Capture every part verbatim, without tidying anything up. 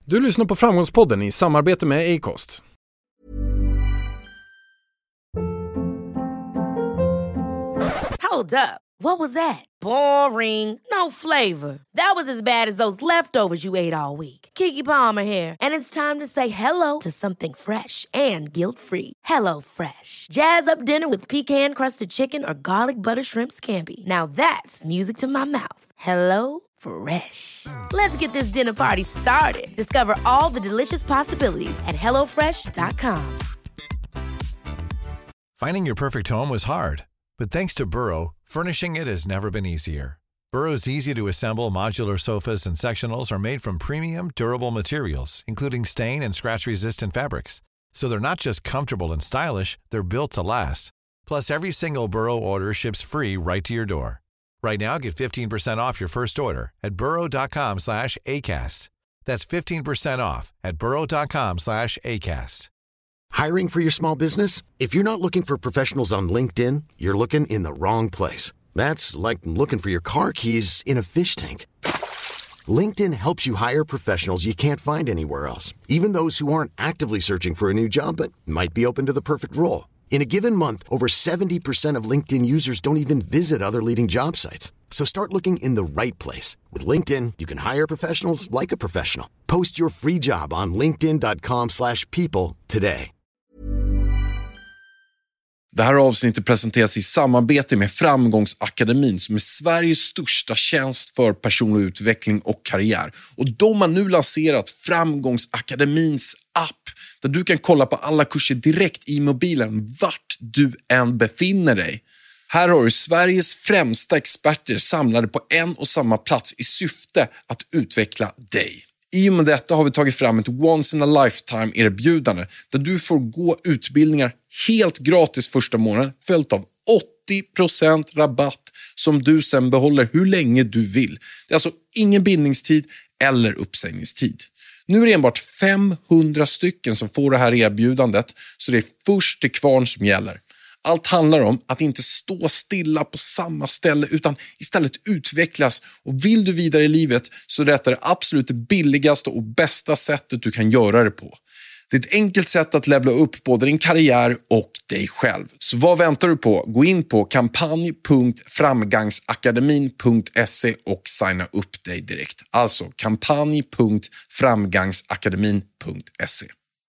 Du lyssnar på Framgångspodden i samarbete med Acast. Hold up. What was that? Boring. No flavor. That was as bad as those leftovers you ate all week. Keke Palmer here, and it's time to say hello to something fresh and guilt-free. Hello Fresh. Jazz up dinner with pecan-crusted chicken or garlic butter shrimp scampi. Now that's music to my mouth. Hello Fresh. Let's get this dinner party started. Discover all the delicious possibilities at hello fresh dot com. Finding your perfect home was hard, but thanks to Burrow, furnishing it has never been easier. Burrow's easy-to-assemble modular sofas and sectionals are made from premium, durable materials, including stain and scratch-resistant fabrics. So they're not just comfortable and stylish, they're built to last. Plus, every single Burrow order ships free right to your door. Right now, get fifteen percent off your first order at burrow.com slash ACAST. That's fifteen percent off at burrow.com slash ACAST. Hiring for your small business? If you're not looking for professionals on LinkedIn, you're looking in the wrong place. That's like looking for your car keys in a fish tank. LinkedIn helps you hire professionals you can't find anywhere else, even those who aren't actively searching for a new job but might be open to the perfect role. In a given month, over seventy percent of LinkedIn users don't even visit other leading job sites. So start looking in the right place. With LinkedIn, you can hire professionals like a professional. Post your free job on linkedin.com slash people today. Det här avsnittet presenteras i samarbete med Framgångsakademin som är Sveriges största tjänst för personlig utveckling och karriär. Och de har nu lanserat Framgångsakademins app där du kan kolla på alla kurser direkt i mobilen vart du än befinner dig. Här har du Sveriges främsta experter samlade på en och samma plats i syfte att utveckla dig. I och med detta har vi tagit fram ett once in a lifetime erbjudande där du får gå utbildningar helt gratis första månaden följt av åttio procent rabatt som du sen behåller hur länge du vill. Det är alltså ingen bindningstid eller uppsägningstid. Nu är det enbart femhundra stycken som får det här erbjudandet så det är först till kvarn som gäller. Allt handlar om att inte stå stilla på samma ställe utan istället utvecklas. Och vill du vidare i livet så är detta det absolut billigaste och bästa sättet du kan göra det på. Det är ett enkelt sätt att levla upp både din karriär och dig själv. Så vad väntar du på? Gå in på kampanj punkt framgangsakademin punkt se och signa upp dig direkt. Alltså kampanj punkt framgangsakademin punkt se.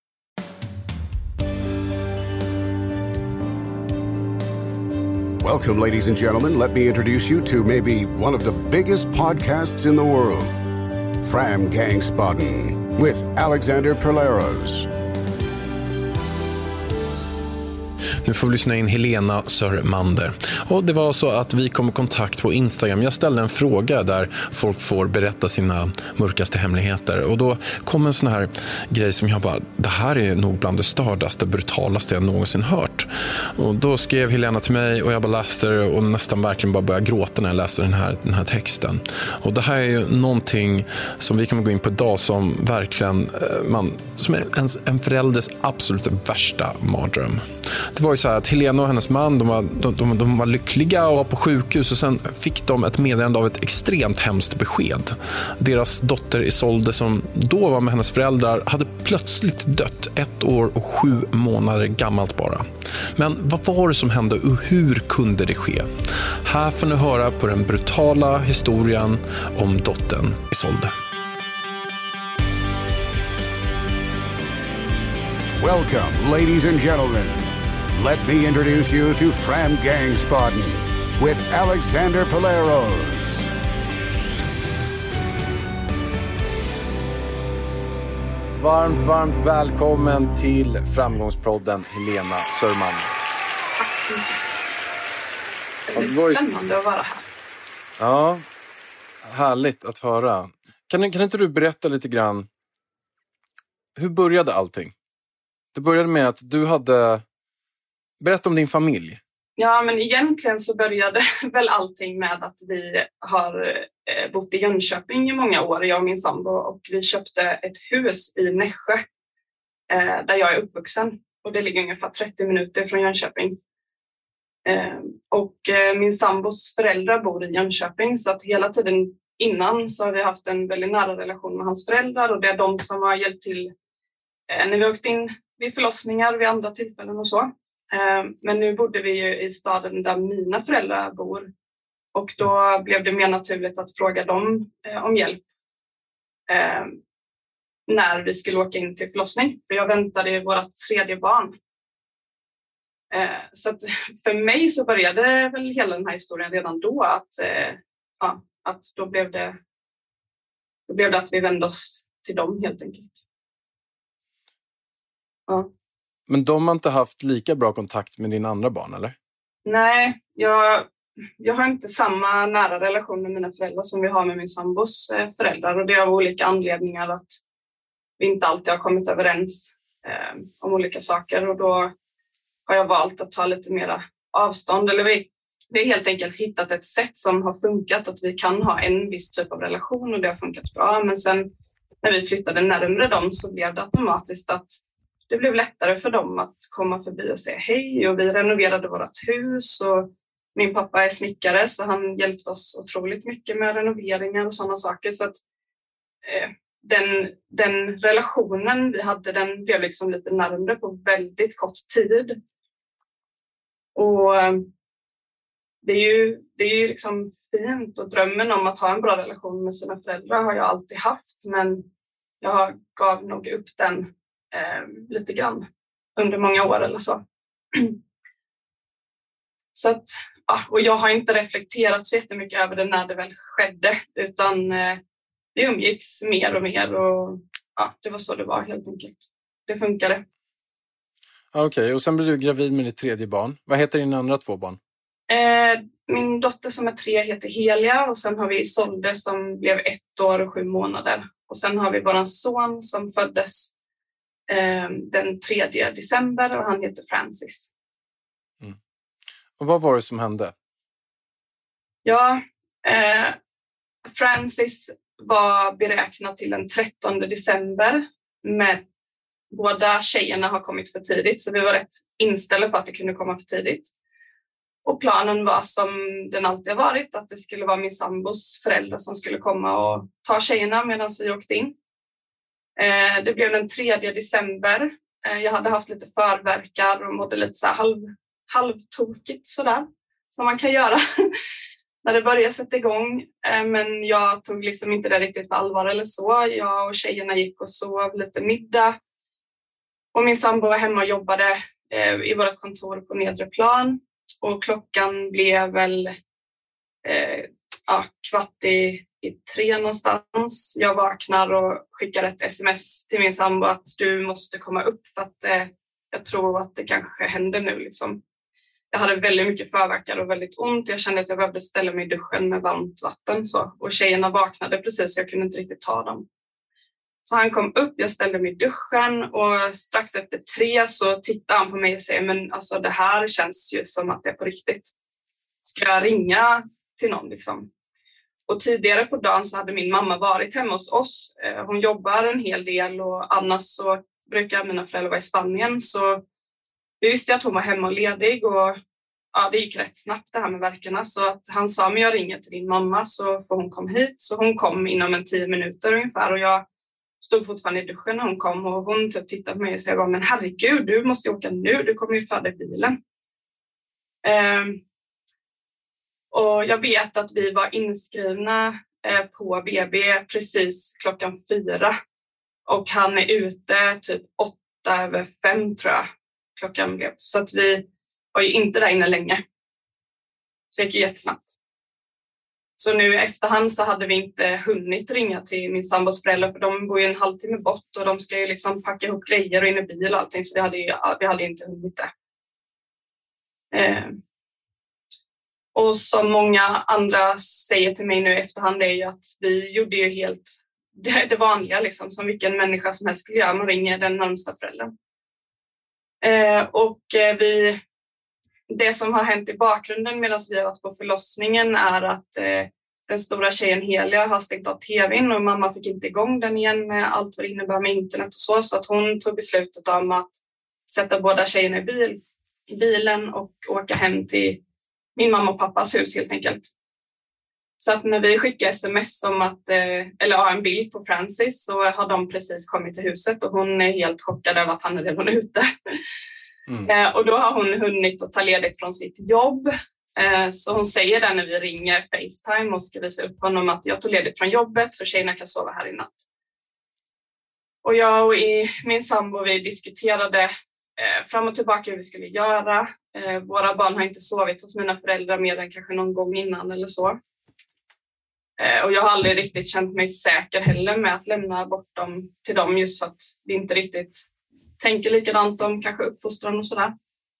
Welcome, ladies and gentlemen. Let me introduce you to maybe one of the biggest podcasts in the world, Framgångsspodden, with Alexander Perleros. Nu får vi lyssna in Helena Sörmander. Och det var så att vi kom i kontakt på Instagram. Jag ställde en fråga där folk får berätta sina mörkaste hemligheter. Och då kom en sån här grej som jag bara, det här är nog bland det stördaste, brutalaste jag någonsin hört. Och då skrev Helena till mig och jag bara läste det och nästan verkligen bara började gråta när jag läste den här, den här texten. Och det här är ju någonting som vi kommer gå in på idag som verkligen, man, som är en, en förälders absolut värsta mardröm. Det var ju så här att Helena och hennes man, de var, de, de, de var lyckliga och var på sjukhus och sen fick de ett meddelande av ett extremt hemskt besked. Deras dotter Isolde som då var med hennes föräldrar hade plötsligt dött ett år och sju månader gammalt bara. Men vad var det som hände och hur kunde det ske? Här får ni höra på den brutala historien om dottern Isolde. Welcome, ladies and gentlemen. Let me introduce you to Framgångsspodden with Alexander Perleros. Varmt, varmt välkommen till Framgångspodden, Helena Sörmander. Tack så mycket. Det är Ja, det väldigt var ju- spännande att vara här. Ja, härligt att höra. Kan, kan inte du berätta lite grann, hur började allting? Det började med att du hade, berätta om din familj. Ja, men egentligen så började väl allting med att vi har eh, bott i Jönköping i många år, jag och min sambo, och vi köpte ett hus i Nässjö eh, där jag är uppvuxen, och det ligger ungefär trettio minuter från Jönköping. Eh, och eh, min sambos föräldrar bor i Jönköping, så att hela tiden innan så har vi haft en väldigt nära relation med hans föräldrar och det är de som har hjälpt till eh, när vi åkt in vid förlossningar vid andra tillfällen och så. Eh, men nu bodde vi ju i staden där mina föräldrar bor och då blev det mer naturligt att fråga dem eh, om hjälp eh, när vi skulle åka in till förlossning. För jag väntade vårt tredje barn. Eh, så att för mig så började väl hela den här historien redan då att, eh, ja, att då blev det då blev det att vi vände oss till dem helt enkelt. Ja. Men de har inte haft lika bra kontakt med dina andra barn, eller? Nej, jag, jag har inte samma nära relation med mina föräldrar som vi har med min sambos eh, föräldrar och det är av olika anledningar att vi inte alltid har kommit överens eh, om olika saker och då har jag valt att ta lite mera avstånd. Eller vi, vi har helt enkelt hittat ett sätt som har funkat att vi kan ha en viss typ av relation och det har funkat bra. Men sen när vi flyttade närmare dem så blev det automatiskt att det blev lättare för dem att komma förbi och säga hej och vi renoverade vårt hus och min pappa är snickare så han hjälpte oss otroligt mycket med renoveringar och sådana saker så att eh, Den, den relationen vi hade den blev liksom lite närmare på väldigt kort tid. Och det är ju, det är ju liksom fint och drömmen om att ha en bra relation med sina föräldrar har jag alltid haft. Men jag gav nog upp den eh, lite grann under många år eller så. Så att, ja, och jag har inte reflekterat så jättemycket över det när det väl skedde utan eh, vi umgicks mer och mer och ja, det var så det var helt enkelt. Det funkade. Okej, okay, och sen blev du gravid med ditt tredje barn. Vad heter dina andra två barn? Eh, min dotter som är tre heter Helia och sen har vi Solde som blev ett år och sju månader. Och sen har vi våran son som föddes eh, den tredje december och han heter Francis. Mm. Och vad var det som hände? Ja, eh, Francis var beräknad till den trettonde december men båda tjejerna har kommit för tidigt så vi var rätt inställda på att det kunde komma för tidigt. Och planen var som den alltid har varit att det skulle vara min sambos föräldrar som skulle komma och ta tjejerna medan vi åkte in. Eh, det blev den tredje december. Eh, jag hade haft lite förverkar och mådde lite så här halv, halvtokigt sådär som man kan göra. När det började sätta igång, men jag tog liksom inte det riktigt på allvar eller så. Jag och tjejerna gick och sov lite middag. Och min sambo var hemma och jobbade i vårt kontor på nedre plan. Och klockan blev väl eh, ja, kvart i, i tre någonstans. Jag vaknar och skickar ett sms till min sambo att du måste komma upp för att eh, jag tror att det kanske händer nu liksom. Jag hade väldigt mycket förverkar och väldigt ont. Jag kände att jag behövde ställa mig i duschen med varmt vatten. Så. Och tjejerna vaknade precis så jag kunde inte riktigt ta dem. Så han kom upp, jag ställde mig i duschen och strax efter tre så tittade han på mig och säger men alltså det här känns ju som att det är på riktigt. Ska jag ringa till någon liksom? Och tidigare på dagen så hade min mamma varit hemma hos oss. Hon jobbar en hel del och annars så brukar mina föräldrar vara i Spanien så vi visste att hon var hemma och ledig och ja, det gick rätt snabbt det här med verkarna. Så att han sa, men jag ringer till din mamma så får hon komma hit. Så hon kom inom en tio minuter ungefär och jag stod fortfarande i duschen när hon kom. Och hon typ tittade på mig och sa, men herregud, du måste åka nu, du kommer ju föda i bilen. Um, och jag vet att vi var inskrivna eh, på B B precis klockan fyra. Och han är ute typ åtta över fem tror jag. Klockan blev. Så att vi var ju inte där inne länge. Så det gick ju jättesnabbt. Så nu i efterhand så hade vi inte hunnit ringa till min sambos föräldrar för de bor ju en halvtimme bort och de ska ju liksom packa ihop grejer och in i bil och allting så vi hade ju vi hade inte hunnit det. Eh. Och som många andra säger till mig nu i efterhand är ju att vi gjorde ju helt det, det vanliga liksom som vilken människa som helst skulle göra. Man ringer den närmsta föräldern. Eh, och eh, vi, det som har hänt i bakgrunden medan vi har varit på förlossningen är att eh, den stora tjejen Helia har stängt av tvn och mamma fick inte igång den igen med allt vad det innebär med internet och så. Så att hon tog beslutet om att sätta båda tjejerna i, bil, i bilen och åka hem till min mamma och pappas hus helt enkelt. Så att när vi skickar sms om att, eller har en bild på Francis, så har de precis kommit till huset och hon är helt chockad över att han är redan ute. Mm. Och då har hon hunnit att ta ledigt från sitt jobb. Så hon säger det när vi ringer FaceTime och ska visa upp honom att jag tog ledigt från jobbet så tjejerna kan sova här i natt. Och jag och min sambo, vi diskuterade fram och tillbaka hur vi skulle göra. Våra barn har inte sovit hos mina föräldrar mer än kanske någon gång innan eller så. Och jag har aldrig riktigt känt mig säker heller med att lämna bort dem till dem, just för att vi inte riktigt tänker likadant om kanske uppfostran och sådär.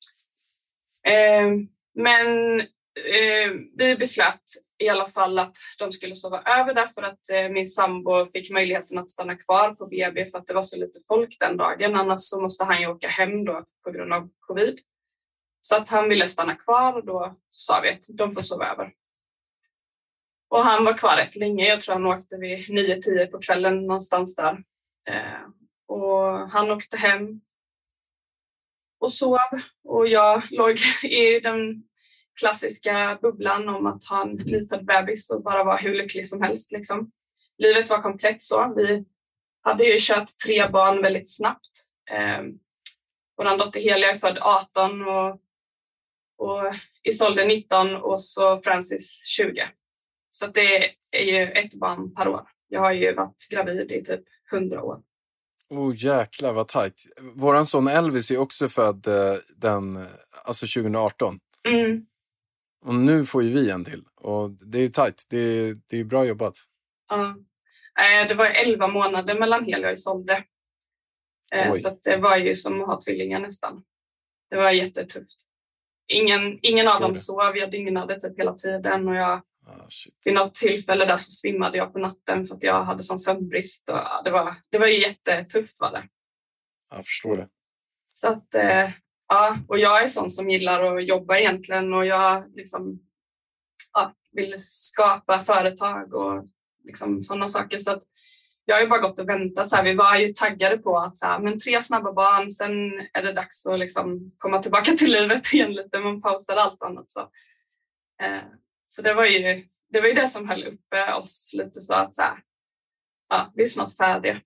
Men vi beslöt i alla fall att de skulle sova över där, för att min sambo fick möjligheten att stanna kvar på B B för att det var så lite folk den dagen. Annars så måste han ju åka hem då på grund av covid. Så att han ville stanna kvar och då sa vi att de får sova över. Och han var kvar rätt länge. Jag tror han åkte vid nio tio på kvällen någonstans där. Eh, och han åkte hem och sov. Och jag låg i den klassiska bubblan om att ha en nyfödd bebis och bara vara hur lycklig som helst. Liksom. Livet var komplett så. Vi hade ju kört tre barn väldigt snabbt. Eh, vår dotter Helia är född arton och, och Isolde nitton och så Francis tjugo. Så det är ju ett barn per år. Jag har ju varit gravid i typ hundra år. Oh jäklar vad tajt. Våran son Elvis är också född den, alltså tjugo arton. Mm. Och nu får ju vi en till. Och det är ju tajt. Det är, det är bra jobbat. Ja. Det var elva månader mellan Helia och Isolde. Oj. Så att det var ju som att ha tvillingar nästan. Det var jättetufft. Ingen, ingen av dem sov. Jag dygnade typ hela tiden och jag Ah, vid något tillfälle där så svimmade jag på natten för att jag hade sån sömnbrist. Och det, var, det var ju jättetufft var det. Jag förstår det. Så att, eh, ja, och jag är sån som gillar att jobba egentligen och jag liksom, ja, vill skapa företag och liksom sådana saker. Så att jag har ju bara gått och väntat. Så här, vi var ju taggade på att så här, men tre snabba barn, sen är det dags att liksom komma tillbaka till livet igen lite. Man pausar allt annat så. Eh, Så det var ju det var ju det som höll uppe oss lite så att så här, ja, vi är snart färdiga.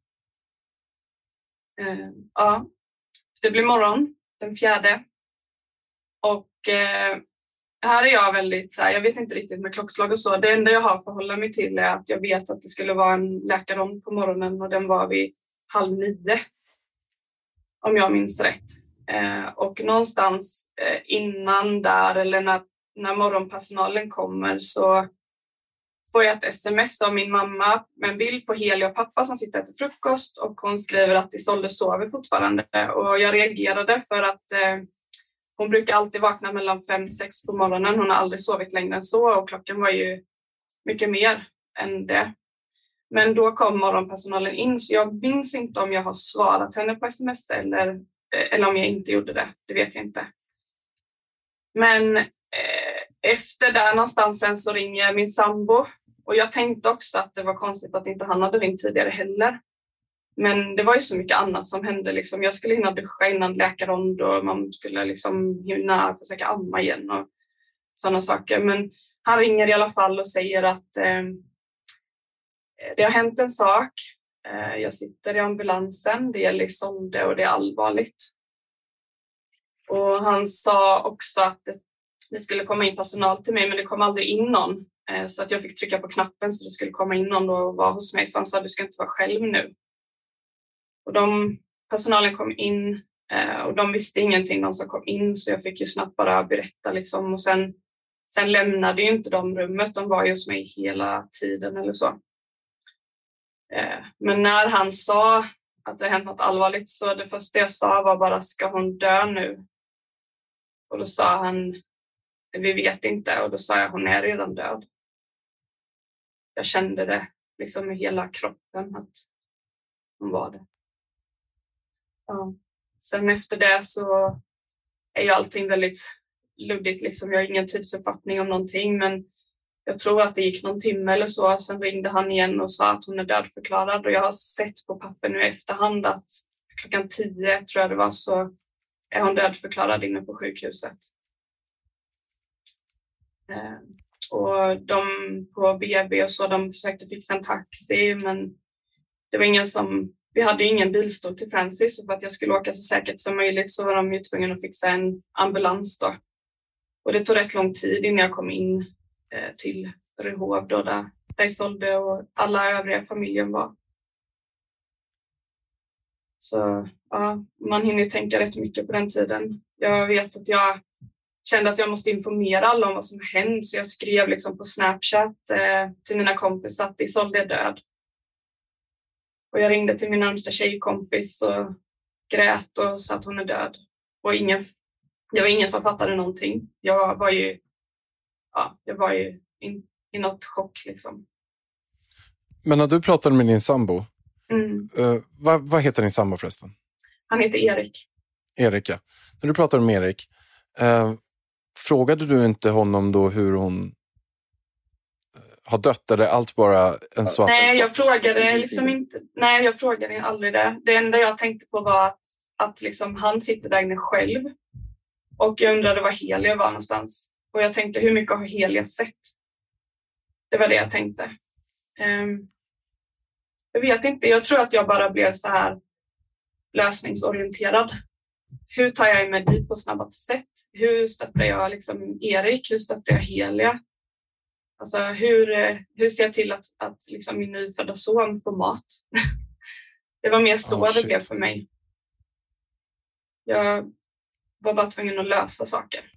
Uh, ja, det blir morgon den fjärde. Och uh, här är jag väldigt så här, jag vet inte riktigt med klockslag och så. Det enda jag har att förhålla mig till är att jag vet att det skulle vara en läkarrond på morgonen och den var vid halv nio. Om jag minns rätt. Uh, och någonstans uh, innan där eller när När morgonpersonalen kommer så får jag ett sms av min mamma med en bild på Helia och pappa som sitter till frukost och hon skriver att Isolde sover fortfarande. Och jag reagerade för att eh, hon brukar alltid vakna mellan fem sex på morgonen. Hon har aldrig sovit längre än så och klockan var ju mycket mer än det. Men då kom morgonpersonalen in så jag minns inte om jag har svarat henne på sms eller, eller om jag inte gjorde det. Det vet jag inte. Men efter där någonstans sen så ringer min sambo och jag tänkte också att det var konstigt att inte han hade ringt tidigare heller. Men det var ju så mycket annat som hände. Liksom. Jag skulle hinna duscha innan läkarrond och man skulle liksom hinna försöka amma igen och sådana saker. Men han ringer i alla fall och säger att eh, det har hänt en sak. Eh, jag sitter i ambulansen, det gäller Isolde och det är allvarligt. Och han sa också att det Det skulle komma in personal till mig men det kom aldrig in någon. Så att jag fick trycka på knappen så det skulle komma in någon och vara hos mig. För han sa att du ska inte vara själv nu. Och de, personalen kom in och de visste ingenting de som kom in. Så jag fick ju snabbt bara berätta liksom. Och sen, sen lämnade ju inte de rummet. De var ju hos mig hela tiden eller så. Men när han sa att det hänt något allvarligt så det första jag sa var bara ska hon dö nu? Och då sa han vi vet inte och då sa jag hon är redan död. Jag kände det liksom i hela kroppen att hon var det. Ja. Sen efter det så är ju allting väldigt luddigt. Liksom. Jag har ingen tidsuppfattning om någonting men jag tror att det gick någon timme eller så. Sen ringde han igen och sa att hon är dödförklarad och jag har sett på papper nu i efterhand att klockan tio tror jag det var så är hon dödförklarad inne på sjukhuset. Och de på B B och så, de försökte fixa en taxi, men det var ingen som, vi hade ingen bilstol till Francis, och för att jag skulle åka så säkert som möjligt så var de ju tvungna att fixa en ambulans då. Och det tog rätt lång tid innan jag kom in eh, till Rehov då, där, där Isolde och alla övriga familjen var. Så ja, man hinner tänka rätt mycket på den tiden. Jag vet att jag kände att jag måste informera alla om vad som hänt, så jag skrev liksom på Snapchat eh, till mina kompisar att Isolde är död. Och jag ringde till min närmsta tjejkompis och grät och sa att hon är död. Och ingen, det var ingen som fattade någonting. Jag var ju, ja, jag var ju in, i något chock liksom. Men när du pratade med din sambo, Mm. uh, vad, vad heter din sambo förresten? Han heter Erik. Erik, ja. När du pratade med Erik, uh, frågade du inte honom då hur hon uh, har dött, eller allt bara en svart? Nej, jag frågade liksom inte. Nej, jag frågade aldrig det. Det enda jag tänkte på var att, att liksom han sitter där inne själv. Och jag undrade var Helia var någonstans. Och jag tänkte, hur mycket har Helia sett? Det var det jag tänkte. Um, jag vet inte, jag tror att jag bara blev så här lösningsorienterad. Hur tar jag mig dit på snabbast sätt? Hur stöttar jag liksom Erik? Hur stöttar jag Helia? Alltså hur, hur ser jag till att, att liksom min nyfödda son får mat? Det var mer så oh, det blev för mig. Jag var bara tvungen att lösa saker.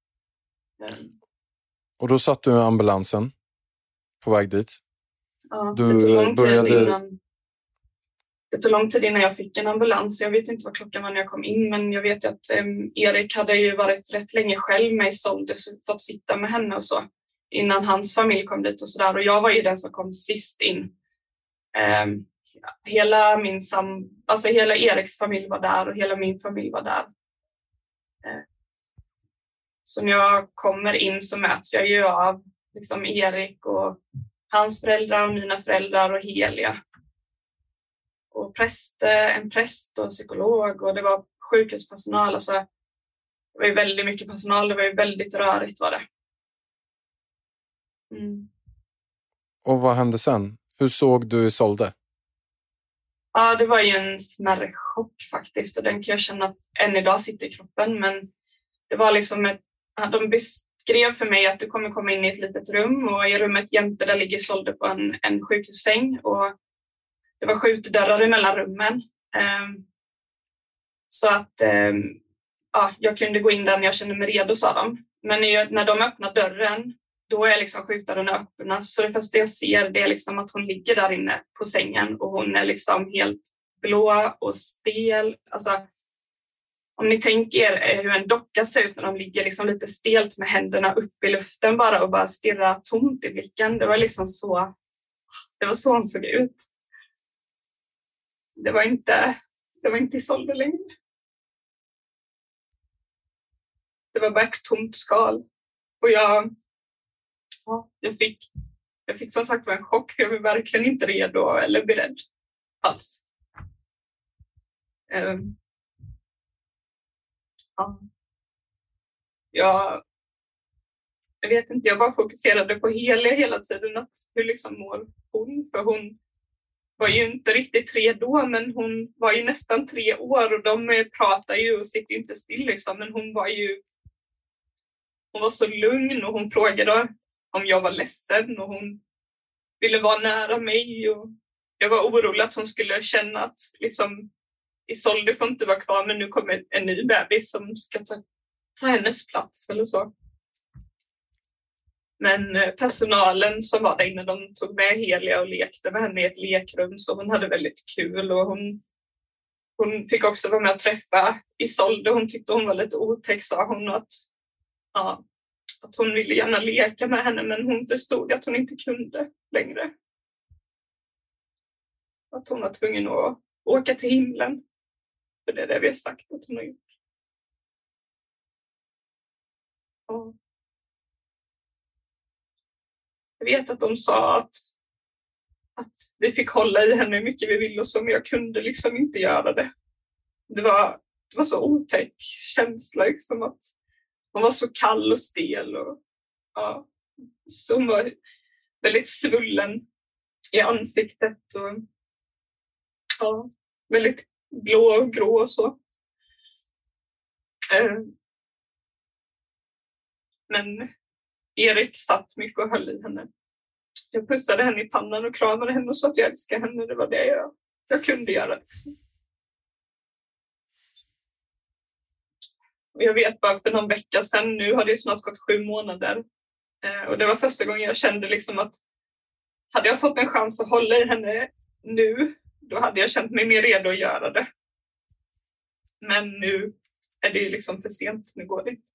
Och då satt du i ambulansen på väg dit. Ja, du det tog lång tid började... innan, det tog lång tid innan jag fick en ambulans. Jag vet inte vad klockan var när jag kom in, men jag vet att um, Erik hade ju varit rätt länge själv med Isolde, så fått sitta med henne och så innan hans familj kom dit och sådär. Och jag var ju den som kom sist in. Um, hela min sam... alltså hela Eriks familj var där och hela min familj var där. Uh, så när jag kommer in så möts jag ju av liksom Erik och hans föräldrar och mina föräldrar och Helia. Och präst, en präst och psykolog, och det var sjukhuspersonal. Alltså, det var ju väldigt mycket personal, det var ju väldigt rörigt var det. Mm. Och vad hände sen? Hur såg du Isolde? Ja, det var ju en smärre chock faktiskt, och den kan jag känna än idag sitter i kroppen. Men det var liksom ett, de beskrev för mig att du kommer komma in i ett litet rum, och i rummet jämte där ligger Isolde på en, en sjukhussäng, och det var skjutdörrar emellan rummen. Um, så att um, ja, jag kunde gå in där när jag kände mig redo, sa de. Men när de öppnar dörren, då är liksom skjutdörren öppna. Så det första jag ser, det är liksom att hon ligger där inne på sängen, och hon är liksom helt blå och stel. Alltså, om ni tänker hur en docka ser ut när de ligger liksom lite stelt med händerna upp i luften bara och bara stirrar tomt i blicken. Det var liksom så, det var så hon såg ut. Det var inte, det var inte Isolde längre. Det var bara ett tomt skal. Och jag, ja, jag fick, jag fick som sagt en chock, för jag var verkligen inte redo eller beredd alls. Um, ja. Jag, jag vet inte, jag bara fokuserade på Helia hela tiden. Att hur liksom mår hon? För hon var ju inte riktigt tre då, men hon var ju nästan tre år, och de pratar ju och sitter ju inte still liksom. Men hon var ju hon var så lugn, och hon frågade om jag var ledsen, och hon ville vara nära mig, och jag var orolig att hon skulle känna att liksom Isolde får inte vara kvar, men nu kommer en ny bebis som ska ta, ta hennes plats eller så. Men personalen som var där inne, de tog med Helia och lekte med henne i ett lekrum, så hon hade väldigt kul, och hon, hon fick också vara med och träffa Isolde. Hon tyckte hon var lite otäck, sa hon, att, ja, att hon ville gärna leka med henne, men hon förstod att hon inte kunde längre. Att hon var tvungen att åka till himlen, för det är det vi har sagt att hon har gjort. Ja. Jag vet att de sa att, att vi fick hålla i henne hur mycket vi ville och så, men jag kunde liksom inte göra det. Det var, det var så otäck känsla, liksom, att hon var så kall och stel. Och, ja, som var väldigt svullen i ansiktet och ja, väldigt blå och grå och så. Men Erik satt mycket och höll i henne. Jag pussade henne i pannan och kramade henne och sa att jag älskar henne. Det var det jag, jag kunde göra. Liksom. Och jag vet bara för någon vecka sedan, nu har det snart gått sju månader. Och det var första gången jag kände liksom att hade jag fått en chans att hålla i henne nu, då hade jag känt mig mer redo att göra det. Men nu är det ju liksom för sent, nu går det inte.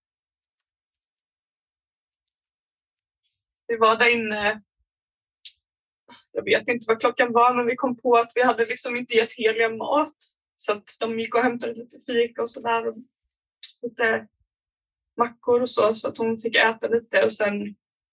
Vi var där inne, jag vet inte vad klockan var, men vi kom på att vi hade liksom inte gett Helia mat. Så att de gick och hämtade lite fika och sådär. Och lite mackor och så, så att hon fick äta lite. Och sen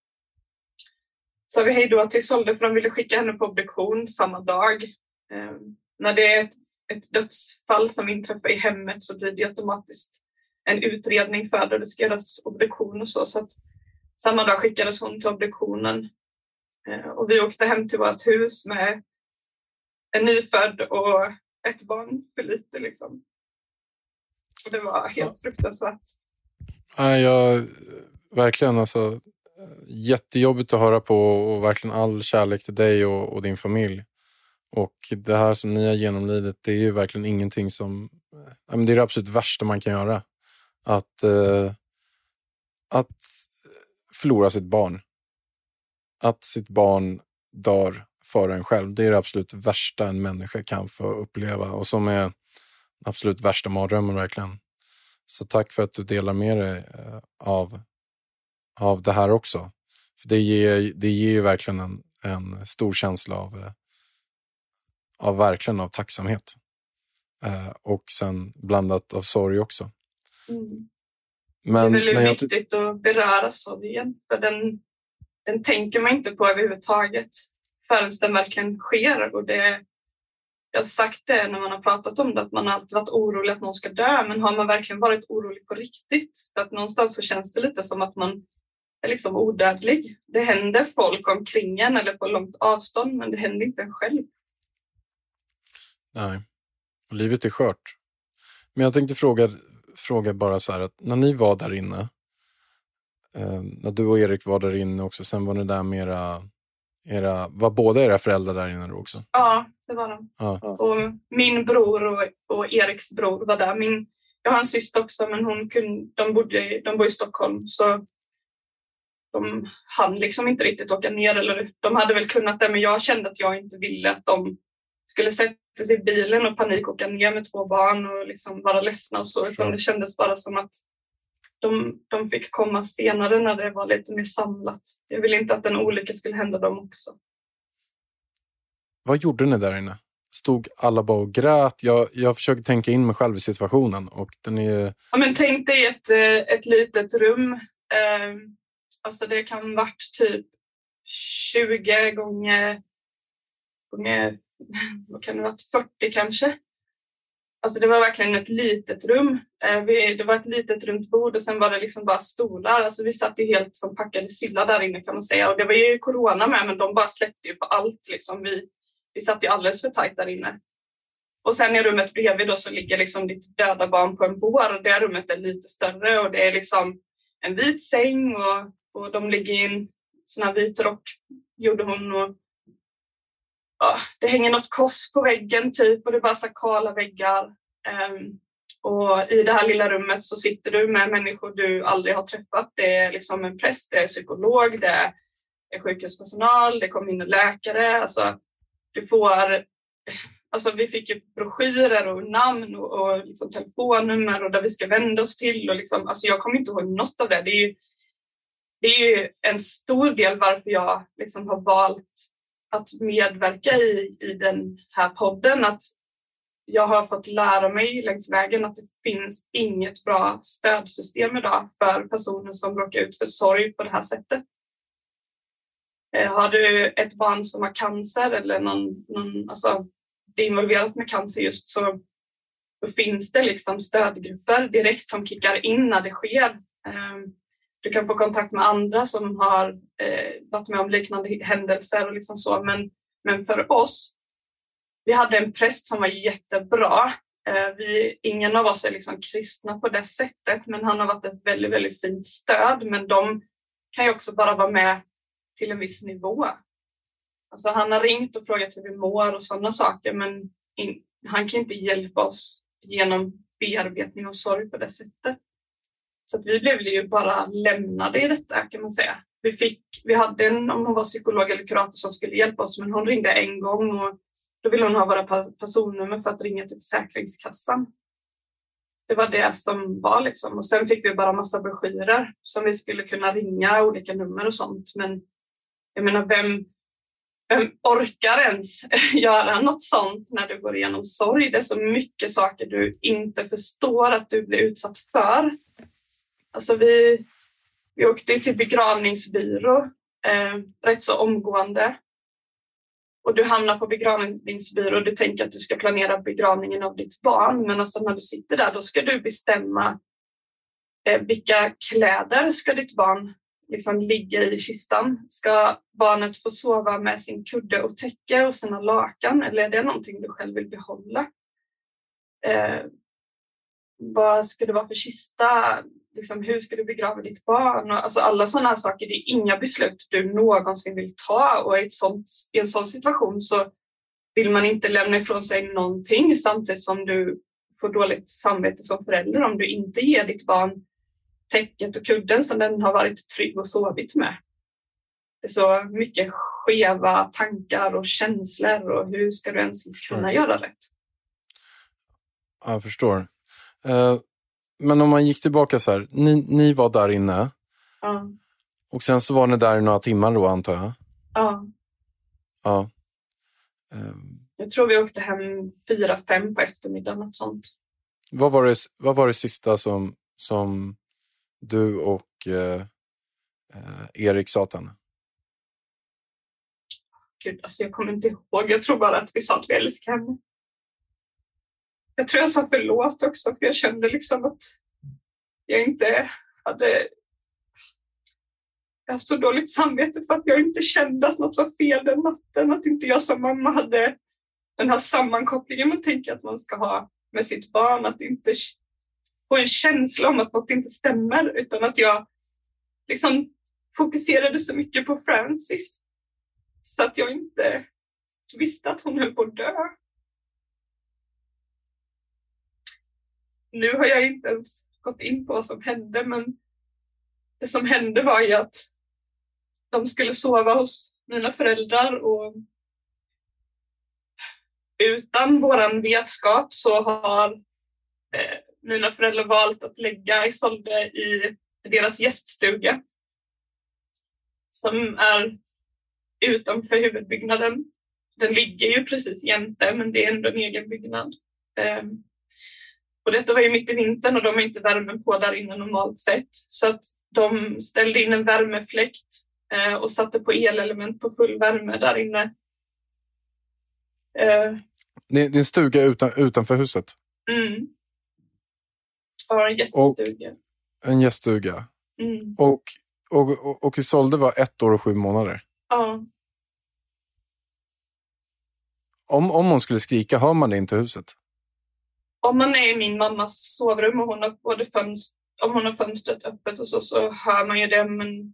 sa vi hej då till Solde för de ville skicka henne på obduktion samma dag. Eh, när det är ett, ett dödsfall som inträffar i hemmet så blir det automatiskt en utredning för det. Det ska göras obduktion och så. Så att samma dag skickades hon till obduktionen. Eh, och vi åkte hem till vårt hus med en nyfödd och ett barn för lite liksom. Och det var helt ja. fruktansvärt. Ja, jag, verkligen alltså jättejobbigt att höra på och verkligen all kärlek till dig och, och din familj. Och det här som ni har genomlidit, det är ju verkligen ingenting som, ja, men det är det absolut värsta man kan göra. Att, eh, att förlora sitt barn. Att sitt barn dör för en själv, det är det absolut värsta en människa kan få uppleva och som är absolut värsta mardrömmen verkligen. Så tack för att du delar med dig eh, av, av det här också. För det ger, det ger ju verkligen en, en stor känsla av, eh, av verkligen av tacksamhet. Eh, och sen blandat av sorg också. Mm. Men, det är väldigt men viktigt jag... att beröra sorgen. För den, den tänker man inte på överhuvudtaget förrän den verkligen sker. Och det, jag har sagt det när man har pratat om det, att man har alltid varit orolig att någon ska dö. Men har man verkligen varit orolig på riktigt? För att någonstans så känns det lite som att man är liksom odödlig. Det händer folk omkring en eller på långt avstånd, men det händer inte en själv. Nej, och livet är skört. Men jag tänkte fråga, fråga bara så här, att när ni var där inne, eh, när du och Erik var där inne också, sen var ni där med era, era var båda era föräldrar där inne också? Ja, det var de. Ja. Och min bror och, och Eriks bror var där. Min, jag har en syster också, men hon kunde, de, bodde, de bor i Stockholm, så de hann liksom inte riktigt åka ner. Eller, de hade väl kunnat det, men jag kände att jag inte ville att de skulle sätta sig i bilen och panik åka ner med två barn och liksom vara ledsna och så. Utan det kändes bara som att de, de fick komma senare när det var lite mer samlat. Jag ville inte att en olycka skulle hända dem också. Vad gjorde ni där inne? Stod alla bara och grät? Jag, jag försöker tänka in mig själv i situationen. Och den är... ja, men tänk dig ett, ett litet rum. Eh, alltså det kan varit typ tjugo gånger, gånger vad kan det vara, fyrtio kanske. Alltså det var verkligen ett litet rum. Eh, vi, det var ett litet runt bord och sen var det liksom bara stolar. Alltså vi satt ju helt som packade sillar där inne kan man säga. Och det var ju corona med, men de bara släppte ju på allt liksom. Vi, vi satt ju alldeles för tajt där inne. Och sen i rummet bredvid då så ligger liksom ditt döda barn på en bår. Och det rummet är lite större och det är liksom en vit säng och, och de ligger i en sån här vit rock, gjorde hon. Och ja, det hänger något kors på väggen typ och det är bara så kala väggar. Um, och i det här lilla rummet så sitter du med människor du aldrig har träffat. Det är liksom en präst, det är psykolog, det är sjukhuspersonal, det kommer in en läkare. Alltså, du får, alltså vi fick ju broschyrer och namn och, och liksom telefonnummer och där vi ska vända oss till. Och liksom, alltså jag kommer inte ihåg något av det. Det är ju, det är ju en stor del varför jag liksom har valt att medverka i, i den här podden. Att jag har fått lära mig längs vägen att det finns inget bra stödsystem idag för personer som råkar ut för sorg på det här sättet. Har du ett barn som har cancer eller någon, någon alltså, det är involverat med cancer just, så då finns det liksom stödgrupper direkt som kickar in när det sker. du kan få kontakt med andra som har eh, varit med om liknande händelser och liksom så. Men, men för oss, vi hade en präst som var jättebra. Eh, vi, ingen av oss är liksom kristna på det sättet, men han har varit ett väldigt, väldigt fint stöd. Men de kan ju också bara vara med till en viss nivå. Alltså han har ringt och frågat hur vi mår och sådana saker, men in, han kan inte hjälpa oss genom bearbetning och sorg på det sättet. Så att vi blev ju bara lämnade i detta, kan man säga. Vi, fick, vi hade en, om hon var psykolog eller kurator, som skulle hjälpa oss, men hon ringde en gång och då ville hon ha våra personnummer för att ringa till Försäkringskassan. Det var det som var liksom. Och sen fick vi bara massa broschyrer som vi skulle kunna ringa olika nummer och sånt. Men jag menar, vem, vem orkar ens göra något sånt när du går igenom sorg? Det är så mycket saker du inte förstår att du blir utsatt för. Alltså vi, vi åkte till begravningsbyrå eh, rätt så omgående. Och du hamnar på begravningsbyrå och du tänker att du ska planera begravningen av ditt barn. Men alltså när du sitter där, då ska du bestämma eh, vilka kläder ska ditt barn liksom ligga i kistan. Ska barnet få sova med sin kudde och täcke och sina lakan? Eller är det någonting du själv vill behålla? Eh, vad ska det vara för kista? Liksom, hur ska du begrava ditt barn? Alltså alla sådana här saker, det är inga beslut du någonsin vill ta. Och i, ett sånt, i en sån situation så vill man inte lämna ifrån sig någonting, samtidigt som du får dåligt samvete som förälder om du inte ger ditt barn täcket och kudden som den har varit trygg och sovit med. Det är så mycket skeva tankar och känslor, och hur ska du ens kunna göra rätt? Jag förstår. Uh... Men om man gick tillbaka så här, ni, ni var där inne. Ja. Och sen så var ni där i några timmar då, antar jag. Ja. Ja. Um, jag tror vi åkte hem fyra, fem på eftermiddagen, något sånt. Vad var det, vad var det sista som, som du och eh, eh, Erik sa till henne? Gud, alltså jag kommer inte ihåg. Jag tror bara att vi sa att vi älskar henne. Jag tror jag sa förlåt också, för jag kände liksom att jag inte hade jag haft så dåligt samvete för att jag inte kände att något var fel den natten. Att inte jag som mamma hade den här sammankopplingen man tänker att man ska ha med sitt barn. Att inte få en känsla om att något inte stämmer, utan att jag liksom fokuserade så mycket på Francis så att jag inte visste att hon höll på att dö. Nu har jag inte ens gått in på vad som hände, men det som hände var ju att de skulle sova hos mina föräldrar, och utan våran vetskap så har eh, mina föräldrar valt att lägga Isolde i deras gäststuga som är utanför huvudbyggnaden. Den ligger ju precis jämte, men det är ändå en egen byggnad. Eh, Och detta var ju mitt i vintern och de har inte värmen på där inne normalt sett. Så att de ställde in en värmefläkt eh, och satte på elelement på full värme där inne. Eh, det är en stuga utan, utanför huset? Mm. Ja, en gäststuga. Och, en gäststuga. Mm. Och, och, och, och Isolde var ett år och sju månader? Ja. Om, om hon skulle skrika, hör man det inte i huset? Om man är i min mammas sovrum och hon har både fönst, om hon har fönstret öppet och så, så hör man ju det, men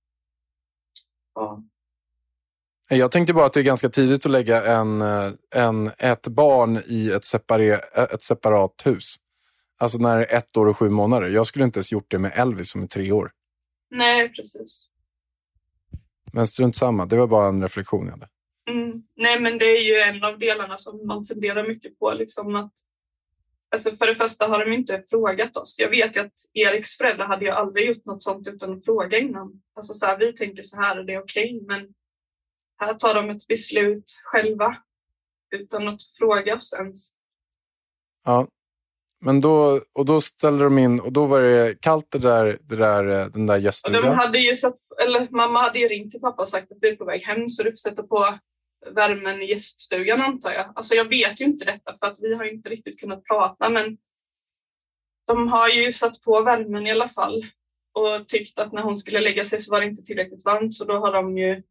ja. Jag tänkte bara att det är ganska tidigt att lägga en, en, ett barn i ett, separe, ett separat hus. Alltså när det är ett år och sju månader. Jag skulle inte ens gjort det med Elvis som är tre år. Nej, precis. Men strunt samma, det var bara en reflektion jag hade. Mm. Nej, men det är ju en av delarna som man funderar mycket på, liksom att alltså för det första har de inte frågat oss. Jag vet ju att Eriks föräldrar hade ju aldrig gjort något sånt utan att fråga innan. Alltså så här, vi tänker så här, är det okej? Men här tar de ett beslut själva utan att fråga oss ens. Ja, men då, och då ställde de in, och då var det kallt det där, det där, den där gäststugan. Och de hade ju satt, eller mamma hade ju ringt till pappa och sagt att vi är på väg hem, så du får sätta på värmen i gäststugan, antar jag. Alltså jag vet ju inte detta för att vi har inte riktigt kunnat prata, men de har ju satt på värmen i alla fall. och tyckt att när hon skulle lägga sig så var det inte tillräckligt varmt, så då har de ju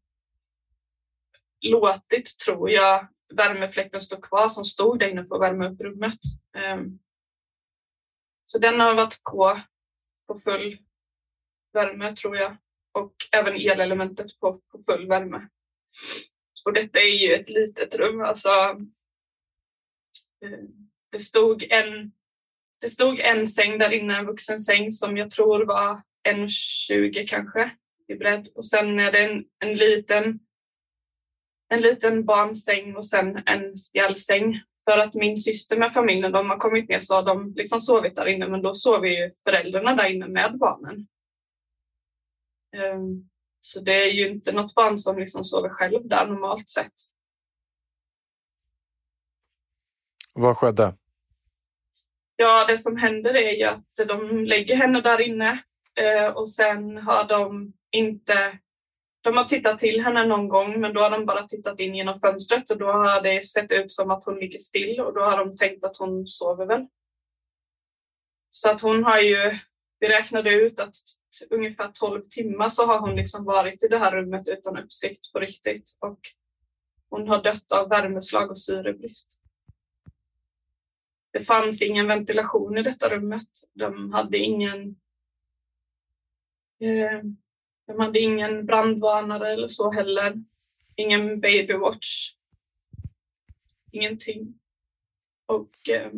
låtit, tror jag, värmefläkten stå kvar som stod där inne för att värma upp rummet. Um, så den har varit på, på full värme, tror jag, och även elelementet på, på full värme. Och detta är ju ett litet rum, alltså det stod en det stod en säng där inne, en vuxen säng som jag tror var en tjugo kanske i bredd, och sen är det en, en liten en liten barnsäng och sen en spjälsäng, för att min syster med familjen, de har kommit ner så har de liksom sovit där inne, men då sover ju föräldrarna där inne med barnen. Um, så det är ju inte något barn som liksom sover själv där normalt sett. Vad skedde? Ja, det som händer är ju att de lägger henne där inne eh, och sen har de inte... De har tittat till henne någon gång, men då har de bara tittat in genom fönstret och då har det sett ut som att hon ligger still och då har de tänkt att hon sover väl. Så att hon har ju... Vi räknade ut att t- ungefär tolv timmar så har hon liksom varit i det här rummet utan uppsikt på riktigt, och hon har dött av värmeslag och syrebrist. Det fanns ingen ventilation i detta rummet. De hade ingen eh, de hade ingen brandvarnare eller så heller. Ingen babywatch. Ingenting. Och eh,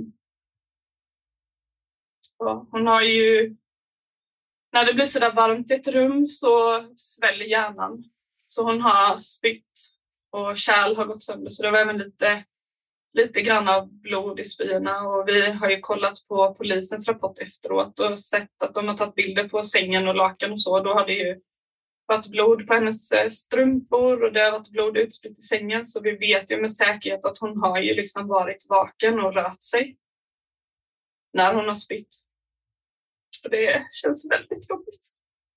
ja, hon har ju... När det blir så där varmt i ett rum så sväller hjärnan. Så hon har spytt och kärl har gått sönder. Så det var även lite... lite grann av blod i spyorna, och vi har ju kollat på polisens rapport efteråt och sett att de har tagit bilder på sängen och lakan och så. Då har det ju varit blod på hennes strumpor och det har varit blod utspritt i sängen, så vi vet ju med säkerhet att hon har ju liksom varit vaken och rört sig när hon har spytt. Och det känns väldigt jobbigt.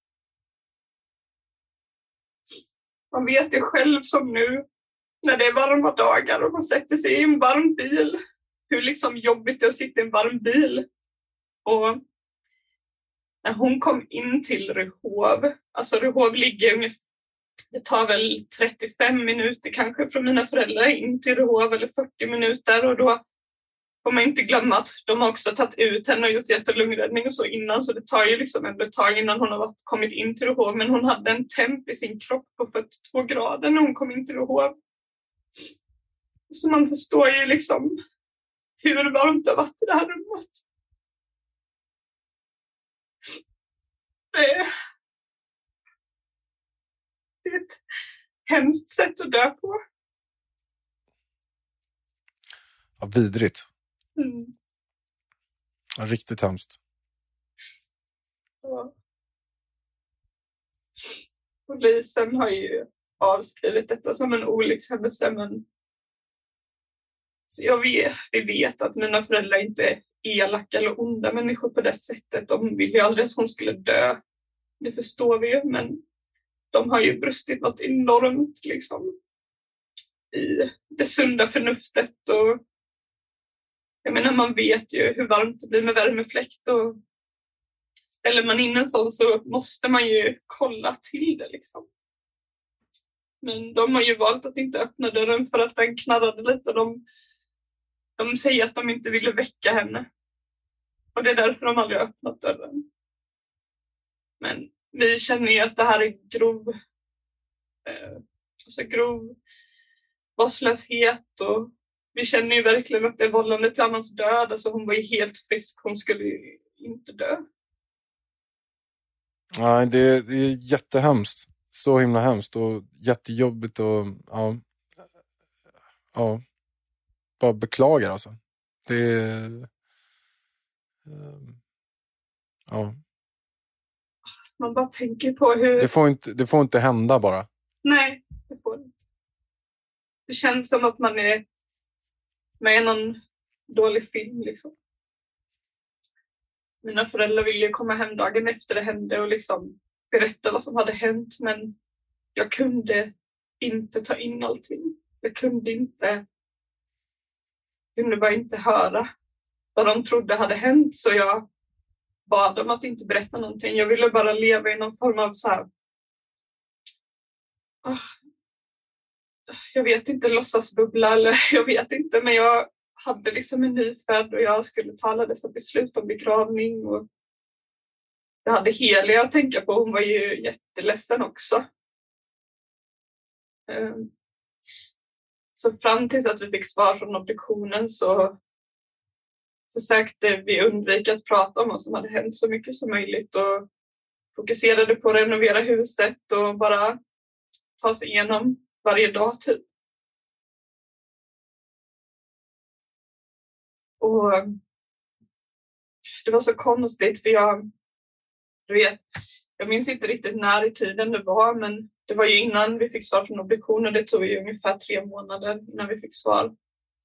Man vet ju själv som nu, när det är varma dagar och man sätter sig i en varm bil, hur liksom jobbigt det är att sitta i en varm bil. Och när hon kom in till Ryhov, alltså Ryhov ligger ungefär, det tar väl trettiofem minuter kanske från mina föräldrar in till Ryhov, eller fyrtio minuter, och då får man inte glömma att de har också tagit ut henne och gjort hjärt- och lungräddning och så innan, så det tar ju liksom en tag innan hon har kommit in till Ryhov, men hon hade en temp i sin kropp på fyrtiotvå grader när hon kom in till Ryhov. Så man förstår ju liksom hur varmt det har varit i det här rummet. Det är, det är ett hemskt sätt att dö på. Ja, vidrigt. Mm. Ja, riktigt hemskt. Ja. Polisen har ju avskrivit detta som en olyckshändelse, men så jag vet, vi vet att mina föräldrar inte är elaka eller onda människor på det sättet. De vill ju aldrig att hon skulle dö. Det förstår vi ju, men de har ju brustit något enormt liksom i det sunda förnuftet. Och jag menar, man vet ju hur varmt det blir med värmefläkt, och ställer man in en sån så måste man ju kolla till det liksom. Men de har ju valt att inte öppna dörren för att den knarrade lite. De, de säger att de inte ville väcka henne. Och det är därför de aldrig har öppnat dörren. Men vi känner ju att det här är grov, eh, alltså grov vårdslöshet. Och vi känner ju verkligen att det är vållande till annans död. Alltså hon var ju helt frisk. Hon skulle ju inte dö. Nej, det, det är jättehemskt. Så himla hemskt och jättejobbigt och ja, ja, bara beklagar alltså. Det är, ja. Man bara tänker på hur... Det får inte, det får inte hända bara. Nej, det får inte. Det känns som att man är med i någon dålig film liksom. Mina föräldrar ville ju komma hem dagen efter det hände och liksom berätta vad som hade hänt, men jag kunde inte ta in allting. Jag kunde inte kunde bara inte höra vad de trodde hade hänt, så jag bad dem att inte berätta någonting. Jag ville bara leva i någon form av så här... Oh, jag vet inte, låtsasbubbla eller jag vet inte, men jag hade liksom en nyfödd och jag skulle ta alla dessa beslut om begravning och jag hade Helia att tänka på. Hon var ju jätteledsen också. Så fram tills att vi fick svar från obduktionen så försökte vi undvika att prata om vad som hade hänt så mycket som möjligt och fokuserade på att renovera huset och bara ta sig igenom varje dag typ. Och det var så konstigt för jag, du vet, jag minns inte riktigt när i tiden det var, men det var ju innan vi fick svar från obduktionen. Det tog ju ungefär tre månader innan vi fick svar.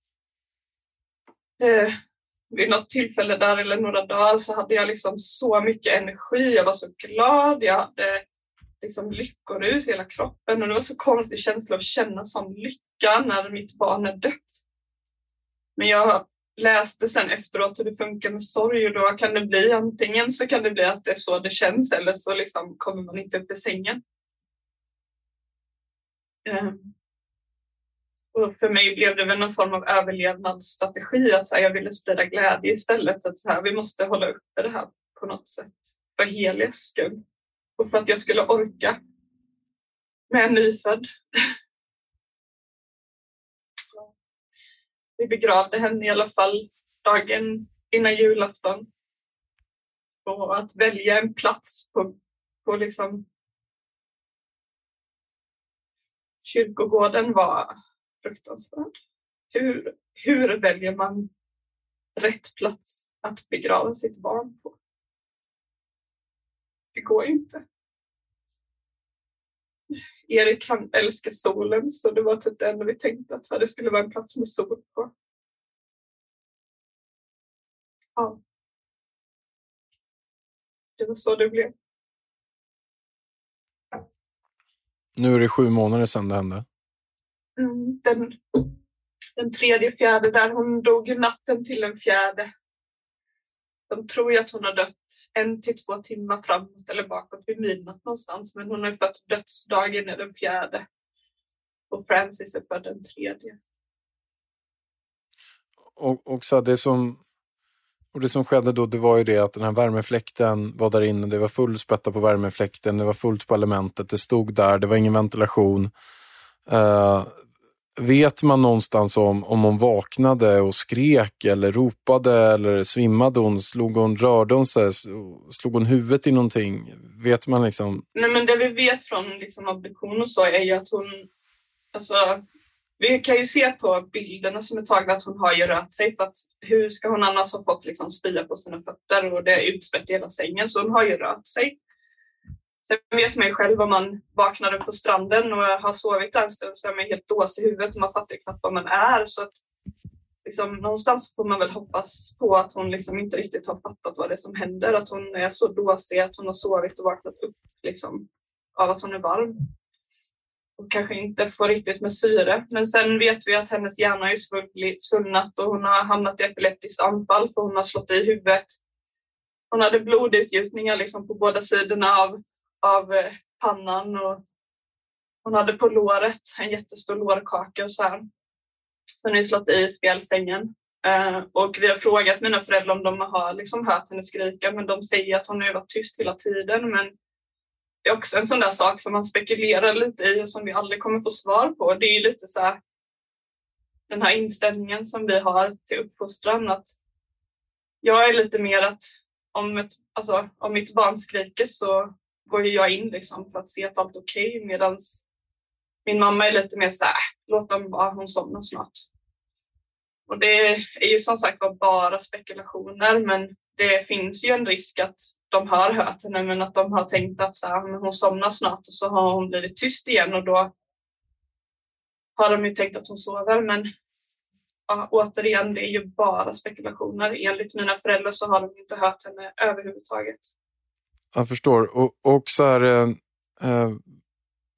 Eh, vid något tillfälle där eller några dagar så hade jag liksom så mycket energi. Jag var så glad. Jag hade liksom lyckorus i hela kroppen. Och det var så konstig känsla att känna som lycka när mitt barn är dött. Men jag läste sen efteråt hur det funkar med sorg. Och då kan det bli antingen så kan det bli att det är så det känns. Eller så liksom kommer man inte upp i sängen. Um, och för mig blev det väl någon form av överlevnadsstrategi att så här, jag ville sprida glädje istället, att så här, vi måste hålla uppe det här på något sätt för Helias skull och för att jag skulle orka med en nyfödd. Vi begravde henne i alla fall dagen innan julafton och att välja en plats på, på liksom kyrkogården var fruktansvärd. Hur, hur väljer man rätt plats att begrava sitt barn på? Det går inte. Erik han älskar solen så det var typ det enda vi tänkte att så det skulle vara en plats med sol på. Ja. Det var så det blev. Nu är det sju månader sedan det hände. Mm, den, den tredje fjärde där hon dog natten till den fjärde. De tror ju att hon har dött en till två timmar framåt eller bakåt vid midnatt någonstans. Men hon har fött dödsdagen är den fjärde. Och Francis är född den tredje. Och, och så det som... Och det som skedde då, det var ju det att den här värmefläkten var där inne. Det var full spätta på värmefläkten. Det var fullt på elementet. Det stod där. Det var ingen ventilation. Uh, vet man någonstans om, om hon vaknade och skrek eller ropade eller svimmade hon? Slog hon, rörde hon sig? Slog hon huvudet i någonting? Vet man liksom? Nej, men det vi vet från liksom obduktion och så är ju att hon... Alltså... Vi kan ju se på bilderna som är tagna att hon har ju rört sig för att hur ska hon annars ha fått liksom spya på sina fötter och det är utspätt i hela sängen så hon har ju rört sig. Sen vet man ju själv om man vaknar upp på stranden och har sovit en stund så är man helt dås i huvudet och man fattar ju knappt vad man är så att liksom, någonstans får man väl hoppas på att hon liksom inte riktigt har fattat vad det är som händer, att hon är så dåsig att hon har sovit och vaknat upp liksom, av att hon är varm. Och kanske inte får riktigt med syre. Men sen vet vi att hennes hjärna är svullnat och hon har hamnat i epileptiskt anfall för hon har slått i huvudet. Hon hade blodutgjutningar liksom på båda sidorna av, av pannan och hon hade på låret en jättestor lårkaka och så här. Hon har slått i spjälsängen. Uh, och vi har frågat mina föräldrar om de har liksom hört henne skrika men de säger att hon har varit tyst hela tiden men det är också en sån där sak som man spekulerar lite i och som vi aldrig kommer få svar på. Det är lite så här, den här inställningen som vi har till uppfostran att jag är lite mer att om, ett, alltså, om mitt barn skriker så går jag in liksom för att se att allt är okej okay, medan min mamma är lite mer så här, låt dem bara, hon somnar snart. Och det är ju som sagt bara spekulationer men det finns ju en risk att de har hört henne men att de har tänkt att så här, hon somnar snart och så har hon blivit tyst igen och då har de ju tänkt att hon sover men ja, återigen det är ju bara spekulationer. Enligt mina föräldrar så har de inte hört henne överhuvudtaget. Jag förstår. Och, och så här, eh,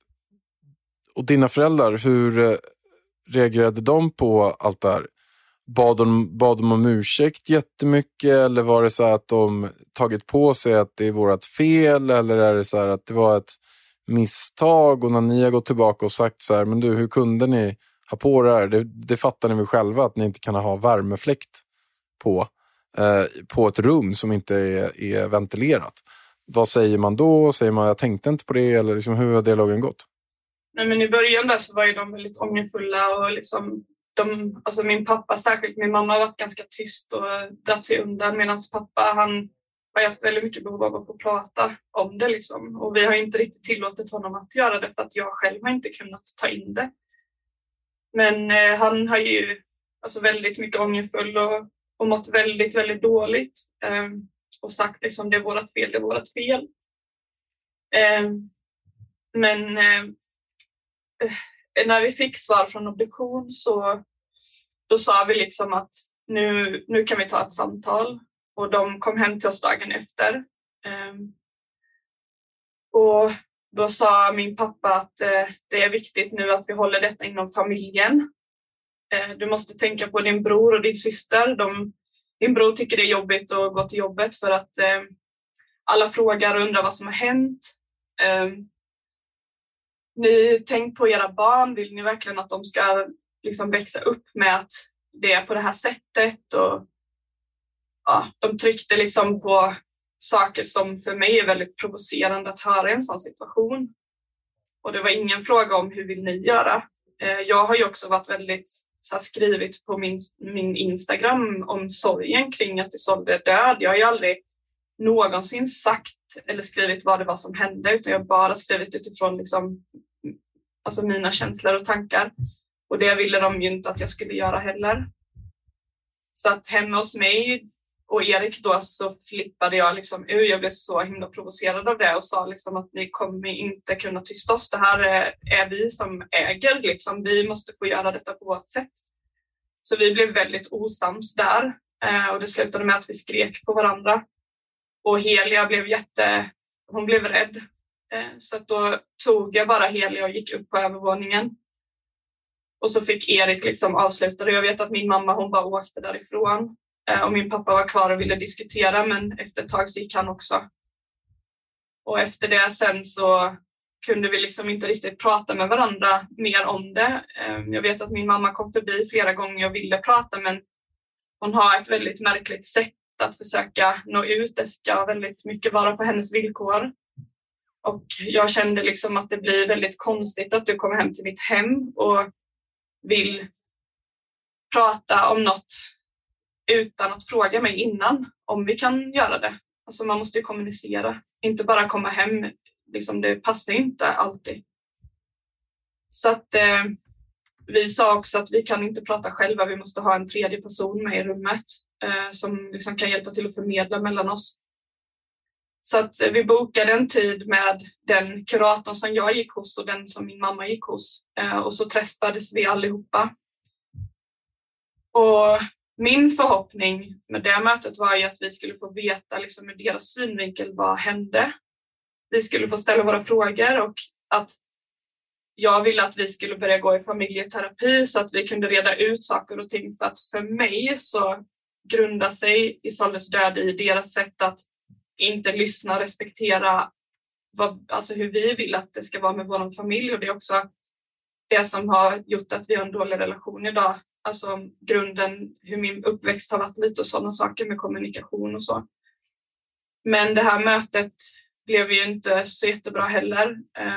och dina föräldrar, hur eh, reagerade de på allt det här? bad de, bad de om ursäkt jättemycket, eller var det så att de tagit på sig att det är vårat fel, eller är det så här att det var ett misstag och när ni har gått tillbaka och sagt så här, men du, hur kunde ni ha på det här? Det, det fattar ni väl själva att ni inte kan ha värmefläkt på, eh, på ett rum som inte är, är ventilerat. Vad säger man då? Säger man jag tänkte inte på det, eller liksom, hur har dialogen gått? Nej, men i början där så var ju de väldigt ångerfulla och liksom de, alltså min pappa, särskilt min mamma, har varit ganska tyst och dratt sig undan, medan pappa, han har haft väldigt mycket behov av att få prata om det liksom. Och vi har inte riktigt tillåtit honom att göra det för att jag själv har inte kunnat ta in det. Men eh, han har ju alltså väldigt mycket ångerfull och, och mått väldigt, väldigt dåligt. Eh, och sagt liksom det är vårat fel, det är vårat fel. Eh, men eh, när vi fick svar från obduktion så då sa vi liksom att nu, nu kan vi ta ett samtal. Och de kom hem till oss dagen efter. Um, och då sa min pappa att uh, det är viktigt nu att vi håller detta inom familjen. Uh, du måste tänka på din bror och din syster. De, din bror tycker det är jobbigt att gå till jobbet för att uh, alla frågar och undrar vad som har hänt. Uh, ni tänk på era barn. Vill ni verkligen att de ska liksom växa upp med att det är på det här sättet? Och ja, de tryckte liksom på saker som för mig är väldigt provocerande att höra i en sån situation. Och det var ingen fråga om hur vill ni göra. Jag har ju också varit väldigt så här, skrivit på min, min Instagram om sorgen kring att Isolde är död. Jag har ju aldrig någonsin sagt eller skrivit vad det var som hände, utan jag har bara skrivit utifrån liksom, alltså mina känslor och tankar. Och det ville de ju inte att jag skulle göra heller. Så att hemma hos mig och Erik då så flippade jag liksom ur. Jag blev så himla provocerad av det och sa liksom att ni kommer inte kunna tysta oss. Det här är, är vi som äger liksom. Vi måste få göra detta på vårt sätt. Så vi blev väldigt osams där. Eh, och det slutade med att vi skrek på varandra. Och Helia blev jätte... Hon blev rädd. Eh, så att då tog jag bara Helia och gick upp på övervåningen. Och så fick Erik liksom avsluta det. Jag vet att min mamma hon bara åkte därifrån. Och min pappa var kvar och ville diskutera, men efter ett tag så gick han också. Och efter det sen så kunde vi liksom inte riktigt prata med varandra mer om det. Jag vet att min mamma kom förbi flera gånger och ville prata, men hon har ett väldigt märkligt sätt att försöka nå ut. Det ska väldigt mycket vara på hennes villkor. Och jag kände liksom att det blir väldigt konstigt att du kommer hem till mitt hem och vill prata om något utan att fråga mig innan om vi kan göra det. Alltså man måste ju kommunicera. Inte bara komma hem. Liksom det passar inte alltid. Så att eh, vi sa också att vi kan inte prata själva. Vi måste ha en tredje person med i rummet. Eh, som liksom kan hjälpa till att förmedla mellan oss. Så att eh, vi bokade en tid med den kuratorn som jag gick hos och den som min mamma gick hos. Eh, och så träffades vi allihopa. Och min förhoppning med det mötet var ju att vi skulle få veta liksom, med deras synvinkel vad hände. Vi skulle få ställa våra frågor och att jag ville att vi skulle börja gå i familjeterapi så att vi kunde reda ut saker och ting. För att för mig så grundar sig Isoldes död i deras sätt att inte lyssna och respektera vad, alltså hur vi vill att det ska vara med vår familj. Och det är också det som har gjort att vi har en dålig relation idag. Alltså grunden, hur min uppväxt har varit lite och sådana saker med kommunikation och så. Men det här mötet blev ju inte så jättebra heller.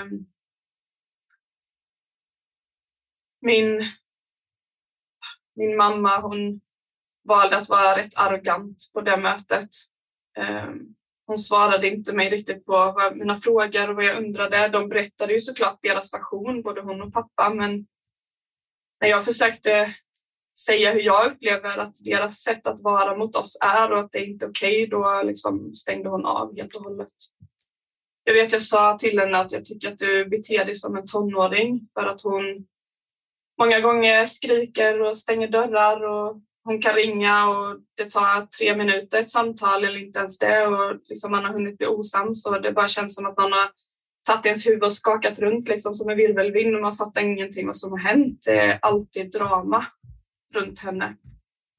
Min, min mamma, hon valde att vara rätt arrogant på det mötet. Hon svarade inte mig riktigt på mina frågor och vad jag undrade. De berättade ju såklart deras version, både hon och pappa. Men när jag försökte säga hur jag upplever att deras sätt att vara mot oss är och att det är inte okej, då liksom stängde hon av helt och hållet. Jag vet jag sa till henne att jag tycker att du beter dig som en tonåring för att hon många gånger skriker och stänger dörrar och hon kan ringa och det tar tre minuter ett samtal eller inte ens det och liksom man har hunnit bli osams och det bara känns som att någon har tagit ens huvud och skakat runt liksom som en virvelvind och man fattar ingenting vad som har hänt. Det är alltid drama runt henne.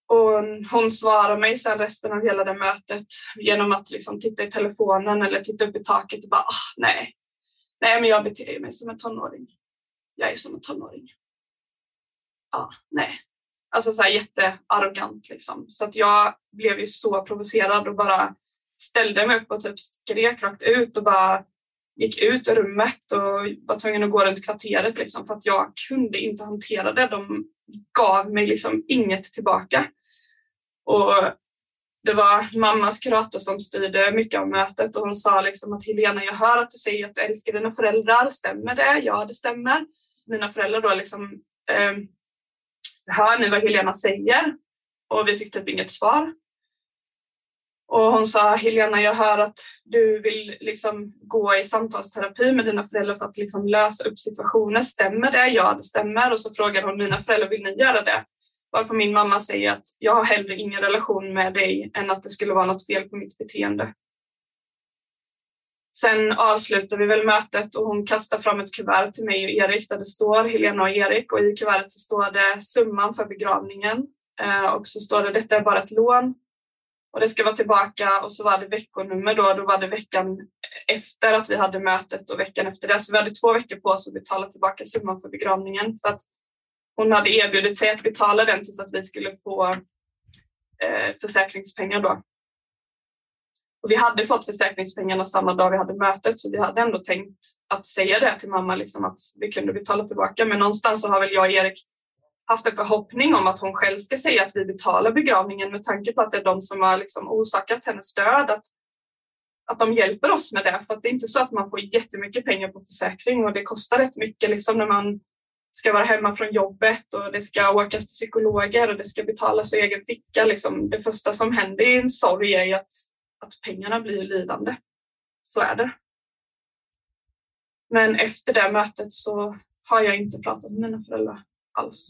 Och hon svarar mig sen resten av hela det mötet genom att liksom titta i telefonen eller titta upp i taket och bara, ah, nej. Nej, men jag beter mig som en tonåring. Jag är som en tonåring. Ja, nej. Alltså så här jättearrogant liksom. Så att jag blev ju så provocerad och bara ställde mig upp och typ skrek rakt ut och bara gick ut ur rummet och var tvungen att gå runt kvarteret liksom, för att jag kunde inte hantera det. De gav mig liksom inget tillbaka. Och det var mammas kurator som styrde mycket av mötet och hon sa liksom att Helena, jag hör att du säger att du älskar dina föräldrar. Stämmer det? Ja, det stämmer. Mina föräldrar då liksom eh, hör ni vad Helena säger? Och vi fick typ inget svar. Och hon sa, Helena, jag hör att du vill liksom gå i samtalsterapi med dina föräldrar för att liksom lösa upp situationer. Stämmer det? Ja, det stämmer. Och så frågar hon mina föräldrar, vill ni göra det? Varpå min mamma säger att jag har hellre ingen relation med dig än att det skulle vara något fel på mitt beteende. Sen avslutar vi väl mötet och hon kastar fram ett kuvert till mig och Erik där det står Helena och Erik. Och i kuvertet så står det summan för begravningen. Och så står det, detta är bara ett lån. Och det ska vara tillbaka och så var det veckonummer då. Då var det veckan efter att vi hade mötet och veckan efter det. Så vi hade två veckor på oss att betala tillbaka summan för begravningen. För att hon hade erbjudit sig att betala den tills att vi skulle få eh, försäkringspengar då. Och vi hade fått försäkringspengarna samma dag vi hade mötet. Så vi hade ändå tänkt att säga det till mamma liksom, att vi kunde betala tillbaka. Men någonstans så har väl jag och Erik haft en förhoppning om att hon själv ska säga att vi betalar begravningen med tanke på att det är de som har liksom orsakat hennes död. Att, att de hjälper oss med det. För att det är inte så att man får jättemycket pengar på försäkring och det kostar rätt mycket liksom när man ska vara hemma från jobbet och det ska åkas till psykologer och det ska betalas i egen ficka. Liksom. Det första som händer i en sorg är att, att pengarna blir lidande. Så är det. Men efter det mötet så har jag inte pratat med mina föräldrar alls.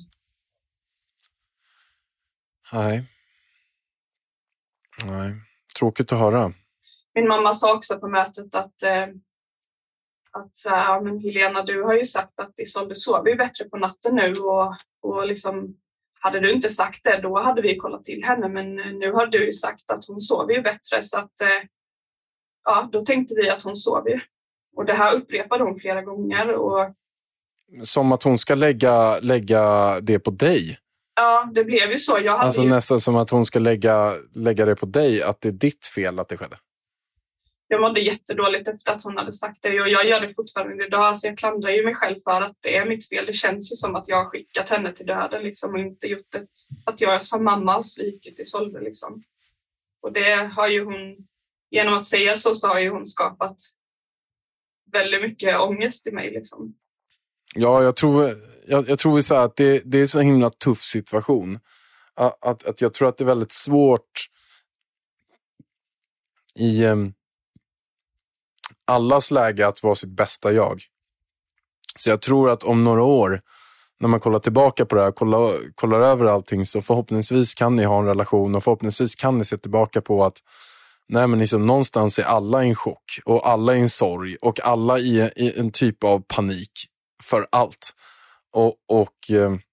Nej. Nej. Tråkigt att höra. Min mamma sa också på mötet att eh, att ja, men Helena, du har ju sagt att Isolde sover ju bättre på natten nu och, och liksom, hade du inte sagt det då hade vi kollat till henne, men nu har du ju sagt att hon sover ju bättre så att eh, ja, då tänkte vi att hon sover ju. Och det här upprepade hon flera gånger. Och som att hon ska lägga, lägga det på dig? Ja, det blev ju så. Jag hade alltså ju... nästan som att hon ska lägga, lägga det på dig, att det är ditt fel att det skedde. Jag mådde jättedåligt efter att hon hade sagt det och jag gör det fortfarande idag. Alltså jag klandrar ju mig själv för att det är mitt fel. Det känns ju som att jag har skickat henne till döden liksom, och inte gjort ett, att jag som mamma har svikit Isolde. Liksom. Och det har ju hon, genom att säga så, så har ju hon skapat väldigt mycket ångest i mig. Liksom. Ja, jag tror, jag, jag tror så att det, det är så himla tuff situation. Att, att, att jag tror att det är väldigt svårt i um, allas läge att vara sitt bästa jag. Så jag tror att om några år, när man kollar tillbaka på det här, kollar, kollar över allting, så förhoppningsvis kan ni ha en relation och förhoppningsvis kan ni se tillbaka på att nej, men liksom, någonstans är alla i en chock och alla i en sorg och alla i, i en typ av panik för allt. Och, och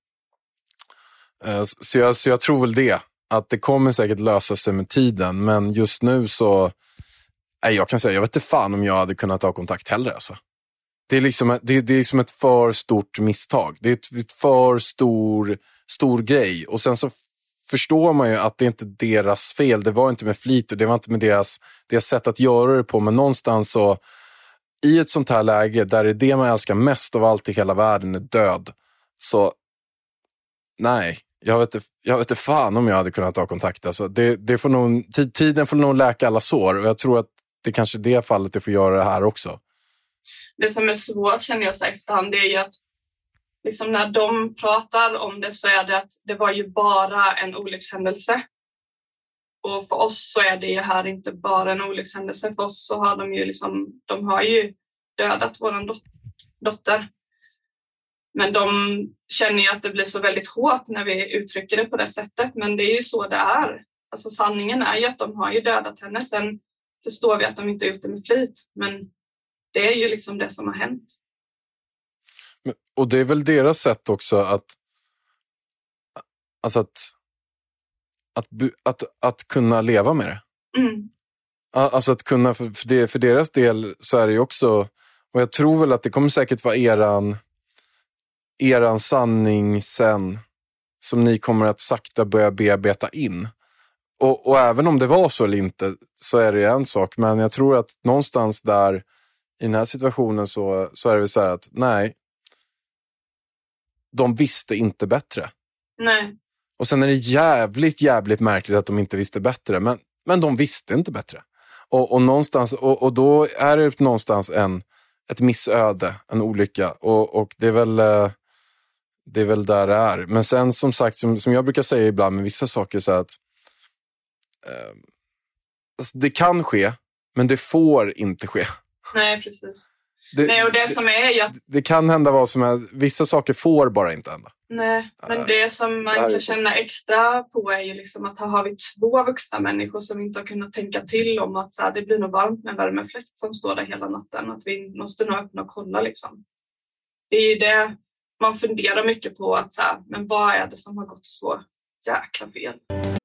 eh, så, jag, så jag tror väl det, att det kommer säkert lösa sig med tiden, men just nu så nej, jag kan säga, jag vet inte fan om jag hade kunnat ta kontakt heller alltså. Det är liksom, det, det är liksom ett för stort misstag. Det är ett, ett för stor, stor grej. Och sen så förstår man ju att det är inte deras fel. Det var inte med flit och det var inte med deras, deras sätt att göra det på. Men någonstans så, i ett sånt här läge där det är det man älskar mest av allt i hela världen är död. Så nej, jag vet inte, jag vet inte fan om jag hade kunnat ta kontakt. Alltså, det, det får nog, tiden får nog läka alla sår. Och jag tror att det kanske är det fallet det får göra det här också. Det som är svårt, känner jag så efterhand, det är ju att liksom när de pratar om det så är det att det var ju bara en olyckshändelse. Och för oss så är det ju här inte bara en olyckshändelse. För oss så har de ju liksom, de har ju dödat våran dot- dotter. Men de känner ju att det blir så väldigt hårt när vi uttrycker det på det sättet. Men det är ju så det är. Alltså sanningen är ju att de har ju dödat henne. Sen förstår vi att de inte har gjort det med flit. Men det är ju liksom det som har hänt. Och det är väl deras sätt också att, alltså att att, att, att kunna leva med det. Mm. Alltså att kunna, för, för, det, för deras del så är det ju också, och jag tror väl att det kommer säkert vara eran, eran sanning sen som ni kommer att sakta börja bearbeta in. Och, och även om det var så eller inte så är det ju en sak, men jag tror att någonstans där i den här situationen så, så är det väl så här att nej, de visste inte bättre. Nej. Och sen är det jävligt, jävligt märkligt att de inte visste bättre. Men, men de visste inte bättre. Och, och, någonstans, och, och då är det någonstans en, ett missöde, en olycka. Och, och det är väl det är väl där det är. Men sen som sagt, som, som jag brukar säga ibland med vissa saker så att eh, alltså det kan ske, men det får inte ske. Nej, precis. Det, Nej, och det, det som är ju att... Det kan hända vad som är, vissa saker får bara inte hända. Nej, men det som man kan känna extra på är ju liksom att här har vi två vuxna människor som inte har kunnat tänka till om att så här, det blir nog varmt med en värmefläkt som står där hela natten. Att vi måste nog öppna och kolla liksom. Det är ju det man funderar mycket på, att så här, men vad är det som har gått så jäkla fel?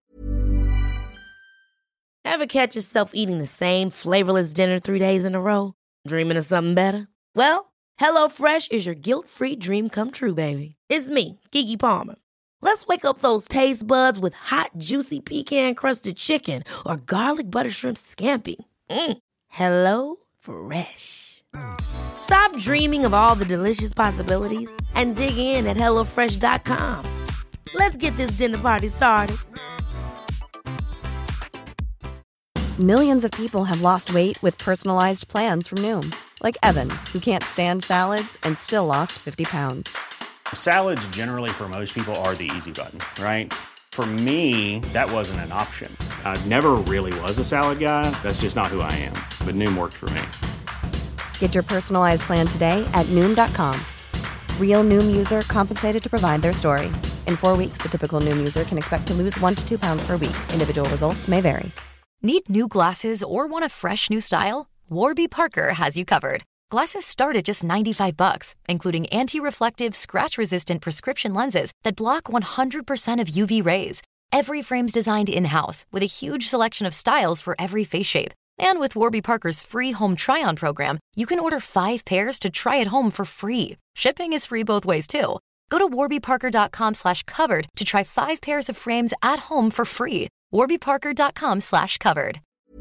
Ever catch yourself eating the same flavorless dinner three days in a row? Dreaming of something better? Well, HelloFresh is your guilt-free dream come true, baby. It's me, Keke Palmer. Let's wake up those taste buds with hot, juicy pecan-crusted chicken or garlic butter shrimp scampi. Mm. Hello Fresh. Stop dreaming of all the delicious possibilities and dig in at hello fresh dot com. Let's get this dinner party started. Millions of people have lost weight with personalized plans from Noom. Like Evan, who can't stand salads and still lost fifty pounds. Salads generally for most people are the easy button, right? For me, that wasn't an option. I never really was a salad guy. That's just not who I am. But Noom worked for me. Get your personalized plan today at Noom dot com. Real Noom user compensated to provide their story. In four weeks, the typical Noom user can expect to lose one to two pounds per week. Individual results may vary. Need new glasses or want a fresh new style? Warby Parker has you covered. Glasses start at just ninety-five bucks, including anti-reflective, scratch-resistant prescription lenses that block one hundred percent of U V rays. Every frame's designed in-house with a huge selection of styles for every face shape. And with Warby Parker's free home try-on program, you can order five pairs to try at home for free. Shipping is free both ways, too. Go to warby parker dot com slash covered to try five pairs of frames at home for free. warby parker dot com slash covered.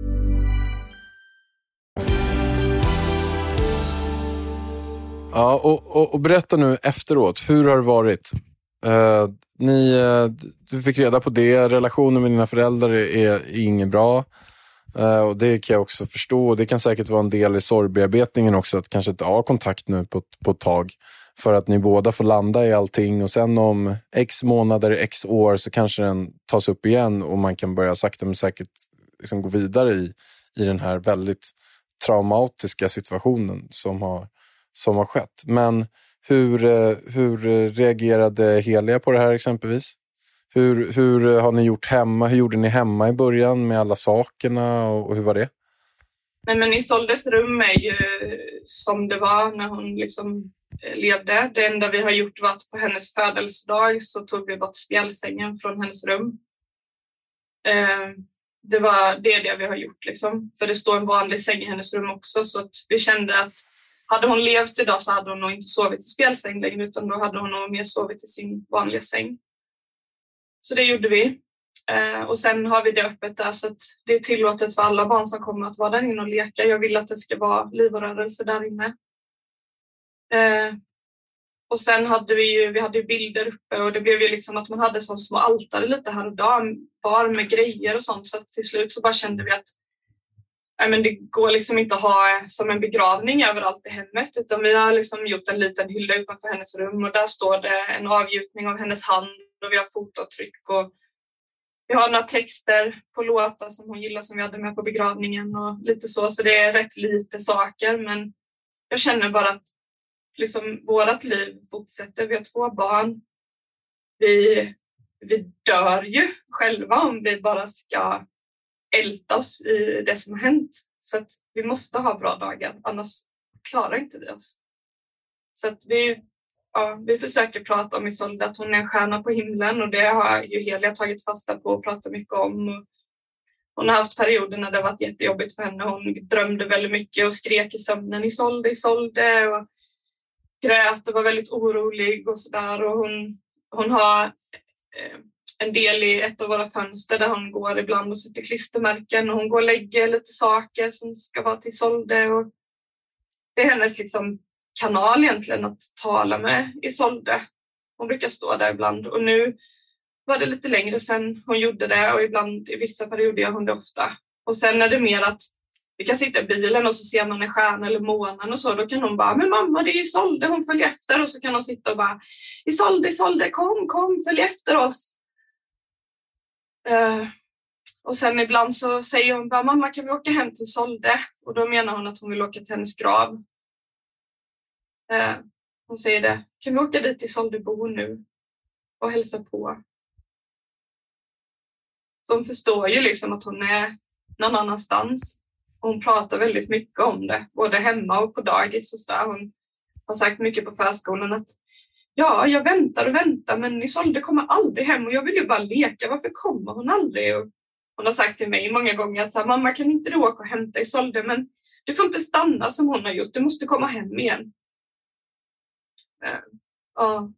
Ja, och, och, och berätta nu efteråt, hur har det varit? Uh, ni, uh, du fick reda på det, relationen med dina föräldrar är, är inget bra. Uh, och det kan jag också förstå. Det kan säkert vara en del i sorgbearbetningen också, att kanske inte ha kontakt nu på, på ett tag. För att ni båda får landa i allting. Och sen om x månader, x år så kanske den tas upp igen. Och man kan börja sakta men säkert liksom gå vidare i, i den här väldigt traumatiska situationen som har, som har skett. Men hur, hur reagerade Helia på det här exempelvis? Hur, hur har ni gjort hemma? Hur gjorde ni hemma i början med alla sakerna och, och hur var det? Nej, men Isoldes rum är ju som det var när hon liksom levde. Det enda vi har gjort var att på hennes födelsedag så tog vi bort spjälsängen från hennes rum. Eh, det var det, det vi har gjort liksom. För det står en vanlig säng i hennes rum också, så att vi kände att hade hon levt idag så hade hon nog inte sovit i spjälsäng längre, utan då hade hon nog mer sovit i sin vanliga säng. Så det gjorde vi. Eh, och sen har vi det öppet där, så att det är tillåtet för alla barn som kommer att vara där inne och leka. Jag vill att det ska vara liv och rörelse där inne. Eh, och sen hade vi ju vi hade bilder uppe, och det blev ju liksom att man hade som små altare lite här och där, var med grejer och sånt, så att till slut så bara kände vi att nej, men det går liksom inte att ha som en begravning överallt i hemmet, utan vi har liksom gjort en liten hylla utanför hennes rum, och där står det en avgjutning av hennes hand, och vi har fototryck och vi har några texter på låtar som hon gillar som vi hade med på begravningen och lite så, så det är rätt lite saker, men jag känner bara att liksom vårat liv fortsätter. Vi har två barn. Vi, vi dör ju själva om vi bara ska älta oss i det som har hänt. Så att vi måste ha bra dagar, annars klarar inte vi oss. Så att vi, ja, vi försöker prata om Isolde att hon är en stjärna på himlen, och det har ju Helia tagit fasta på och pratat mycket om. Hon har haft perioder när det varit jättejobbigt för henne. Hon drömde väldigt mycket och skrek i sömnen Isolde, Isolde, och grät och var väldigt orolig och sådär. Och hon, hon har eh, en del i ett av våra fönster där hon går ibland och sätter klistermärken, och hon går och lägger lite saker som ska vara till Isolde. Och det är hennes liksom kanal egentligen att tala med Isolde. Hon brukar stå där ibland, och nu var det lite längre sedan hon gjorde det, och ibland i vissa perioder gör hon det ofta. Och sen är det mer att vi kan sitta i bilen och så ser man en stjärna eller månen och så, då kan hon bara, men mamma, det är Isolde, hon följer efter, och så kan hon sitta och bara, Isolde, Isolde, kom, kom, följ efter oss. Uh, och sen ibland så säger hon bara, mamma, kan vi åka hem till Isolde? Och då menar hon att hon vill åka till hennes grav. Uh, hon säger det, kan vi åka dit till Isolde bor nu och hälsa på? Så hon förstår ju liksom att hon är någon annanstans. Hon pratar väldigt mycket om det, både hemma och på dagis och så där. Hon har sagt mycket på förskolan att ja, jag väntar och väntar, men Isolde kommer aldrig hem och jag vill ju bara leka. Varför kommer hon aldrig? Och hon har sagt till mig många gånger att så här, mamma, kan inte du åka och hämta Isolde? Men du får inte stanna som hon har gjort. Du måste komma hem igen. Uh, ja.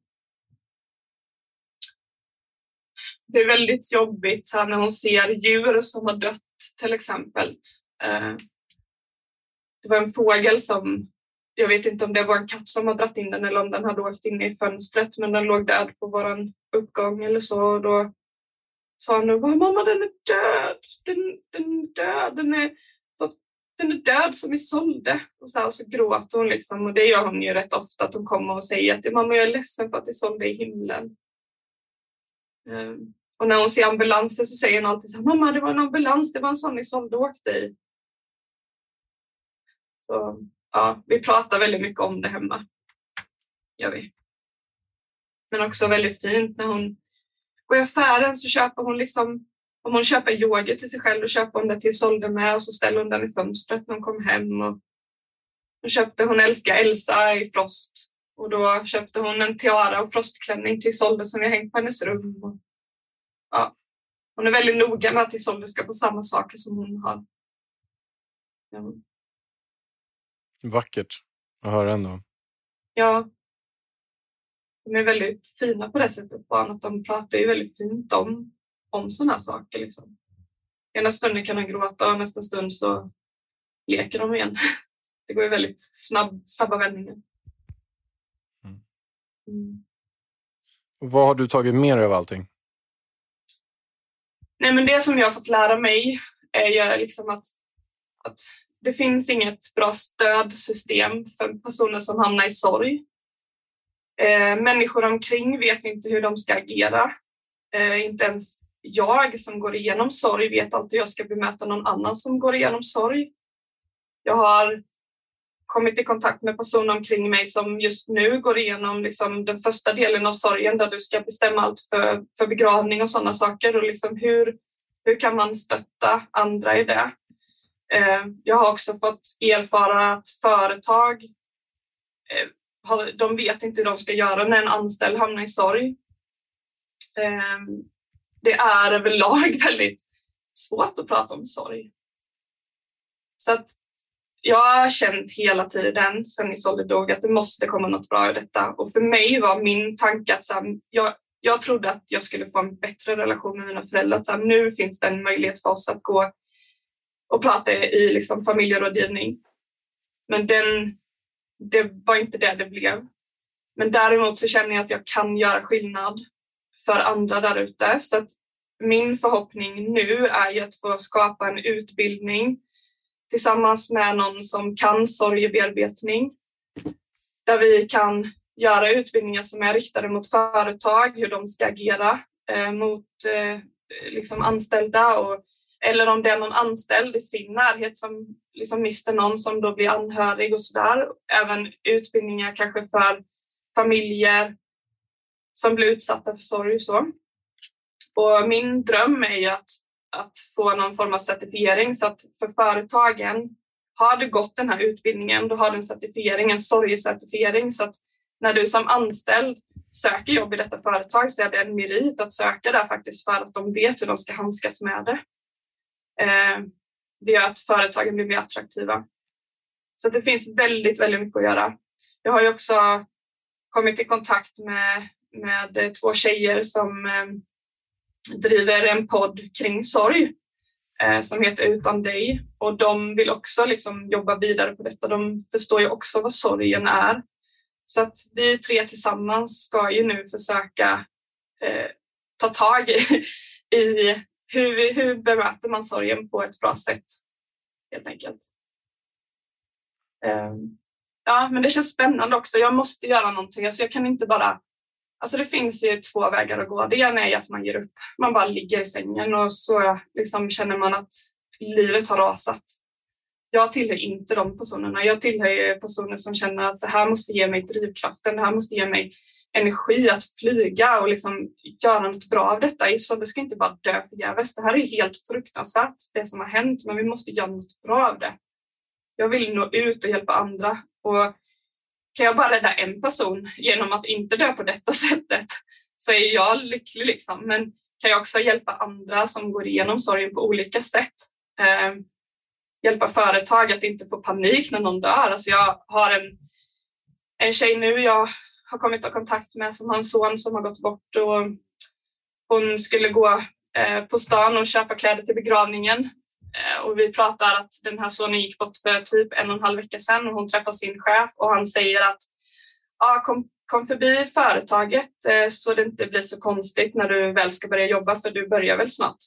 Det är väldigt jobbigt så här, när hon ser djur som har dött till exempel. Uh, det var en fågel som, jag vet inte om det var en katt som har dratt in den eller om den hade åkt in i fönstret, men den låg död på våran uppgång eller så. Och då sa hon, mamma, den är död, den, den är död, den är, den är död som Isolde. Och så, här, och så gråter hon liksom, och det gör hon ju rätt ofta, att hon kommer och säger att mamma, jag är ledsen för att Isolde är i himlen. Uh, och när hon ser ambulanser så säger hon alltid så här, mamma, det var en ambulans, det var en sån Isolde åkte i. Så ja, vi pratar väldigt mycket om det hemma. Gör vi. Men också väldigt fint när hon går i affären så köper hon liksom, om hon köper yoghurt till sig själv, då köper hon det till Isolde med, och så ställer hon den i fönstret när hon kom hem. Och hon köpte, hon älskar Elsa i Frost, och då köpte hon en tiara och frostklänning till Isolde som jag hängt på hennes rum. Och, ja, hon är väldigt noga med att Isolde ska få samma saker som hon har. Ja. Vackert att höra ändå. Ja. De är väldigt fina på det sättet, barn, att de pratar ju väldigt fint om, om sådana här saker. Liksom. Ena stunden kan de gråta och nästa stund så leker de igen. Det går ju väldigt snabb, snabba vändningar. Mm. Mm. Och vad har du tagit med dig av allting? Nej, men det som jag har fått lära mig är ju liksom att, att det finns inget bra stödsystem för personer som hamnar i sorg. Eh, människor omkring vet inte hur de ska agera. Eh, inte ens jag som går igenom sorg vet alltid hur jag ska bemöta någon annan som går igenom sorg. Jag har kommit i kontakt med personer omkring mig som just nu går igenom liksom den första delen av sorgen, där du ska bestämma allt för, för begravning och sådana saker. Och liksom hur, hur kan man stötta andra i det? Jag har också fått erfara att företag, de vet inte hur de ska göra när en anställd hamnar i sorg. Det är överlag väldigt svårt att prata om sorg. Så att jag har känt hela tiden sedan Isolde dog att det måste komma något bra i detta. Och för mig var min tanke att så här, jag, jag trodde att jag skulle få en bättre relation med mina föräldrar. Så här, nu finns det en möjlighet för oss att gå och prata i liksom familjerådgivning. Men den, det var inte det det blev. Men däremot så känner jag att jag kan göra skillnad för andra där ute. Så att min förhoppning nu är ju att få skapa en utbildning tillsammans med någon som kan sorgebearbetning. Där vi kan göra utbildningar som är riktade mot företag, hur de ska agera eh, mot eh, liksom anställda, och eller om det är någon anställd i sin närhet som liksom mister någon som då blir anhörig och sådär. Även utbildningar kanske för familjer som blir utsatta för sorg och så. Och min dröm är ju att, att få någon form av certifiering, så att för företagen, har du gått den här utbildningen, då har du en certifiering, en sorgecertifiering, så att när du som anställd söker jobb i detta företag så är det en merit att söka där faktiskt för att de vet hur de ska handskas med det. Eh, det gör att företagen blir mer attraktiva. Så det finns väldigt, väldigt mycket att göra. Jag har ju också kommit i kontakt med, med två tjejer som eh, driver en podd kring sorg eh, som heter Utan dig. Och de vill också liksom jobba vidare på detta. De förstår ju också vad sorgen är. Så att vi tre tillsammans ska ju nu försöka eh, ta tag i, i hur, hur bemöter man sorgen på ett bra sätt, helt enkelt. Eh, ja, men det känns spännande också. Jag måste göra någonting. Alltså jag kan inte bara... Alltså det finns ju två vägar att gå. Det ena är att man ger upp. Man bara ligger i sängen och så liksom känner man att livet har rasat. Jag tillhör inte de personerna. Jag tillhör personer som känner att det här måste ge mig drivkraften. Det här måste ge mig energi att flyga och liksom göra något bra av detta. Så det ska inte bara dö förgäves. Det här är helt fruktansvärt, det som har hänt. Men vi måste göra något bra av det. Jag vill nå ut och hjälpa andra. Och kan jag bara rädda en person genom att inte dö på detta sättet så är jag lycklig. Liksom. Men kan jag också hjälpa andra som går igenom sorgen på olika sätt. Eh, hjälpa företag att inte få panik när någon dör. Alltså jag har en, en tjej nu jag har kommit i kontakt med som har en son som har gått bort. Och hon skulle gå eh, på stan och köpa kläder till begravningen. Eh, och vi pratar att den här sonen gick bort för typ en och en halv vecka sedan. Och hon träffar sin chef och han säger att ah, kom, kom förbi företaget eh, så det inte blir så konstigt när du väl ska börja jobba. För du börjar väl snart.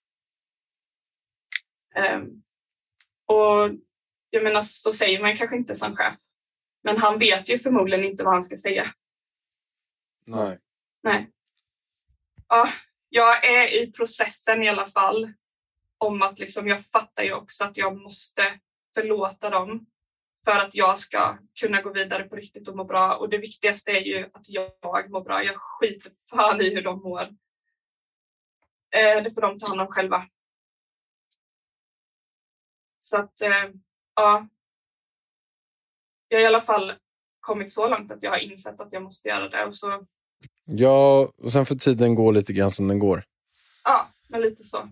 Eh, Och jag menar, så säger man kanske inte som chef. Men han vet ju förmodligen inte vad han ska säga. Nej. Nej. Ja, jag är i processen i alla fall. Om att liksom, jag fattar ju också att jag måste förlåta dem. För att jag ska kunna gå vidare på riktigt och må bra. Och det viktigaste är ju att jag mår bra. Jag skiter fan i hur de mår. Eh, det får de ta hand om själva. Så att, eh, ja. Jag har i alla fall kommit så långt att jag har insett att jag måste göra det. Och så... Ja, och sen får tiden gå lite grann som den går. Ja, men lite så.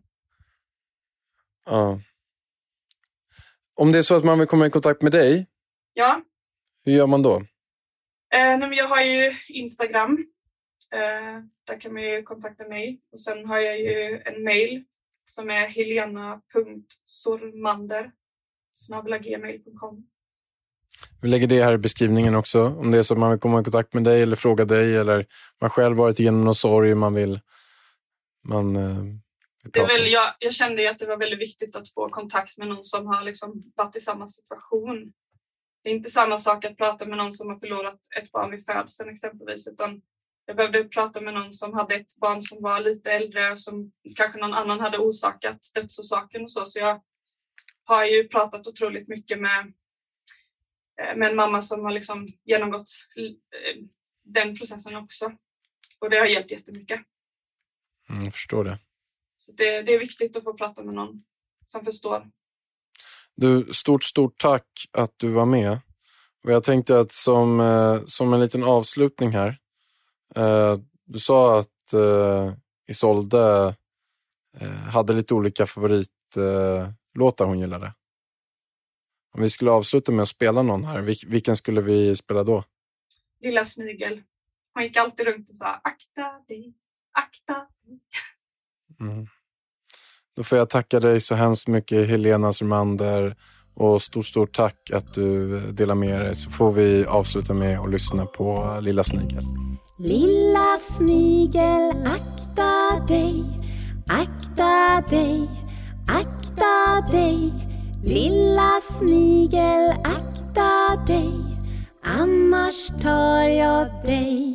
Ja. Om det är så att man vill komma i kontakt med dig. Ja. Hur gör man då? Eh, nej, jag har ju Instagram. Eh, där kan man ju kontakta mig. Och sen har jag ju en mail. Som är helena punkt sormander snabel-a gmail punkt com. Vi lägger det här i beskrivningen också. Om det är så att man vill komma i kontakt med dig eller fråga dig. Eller man själv varit igenom någon sorg man vill man, eh, vill det är väl, jag, jag kände ju att det var väldigt viktigt att få kontakt med någon som har liksom varit i samma situation. Det är inte samma sak att prata med någon som har förlorat ett barn vid födseln exempelvis. Utan jag behövde prata med någon som hade ett barn som var lite äldre och som kanske någon annan hade orsakat dödsorsaken och så. Så jag har ju pratat otroligt mycket med, med en mamma som har liksom genomgått den processen också. Och det har hjälpt jättemycket. Mm, jag förstår det. Så det, det är viktigt att få prata med någon som förstår. Du, stort, stort tack att du var med. Och jag tänkte att som, som en liten avslutning här. Uh, du sa att uh, Isolde uh, hade lite olika favoritlåtar uh, hon gillade. Om vi skulle avsluta med att spela någon här, vil- vilken skulle vi spela då? Lilla snigel. Hon gick alltid runt och sa akta dig, akta dig. Mm. Då får jag tacka dig så hemskt mycket, Helena Sormander. Och stort, stort tack att du delar med dig. Så får vi avsluta med att lyssna på Lilla snigel. Lilla snigel, akta dig, akta dig, akta dig. Lilla snigel, akta dig, annars tar jag dig.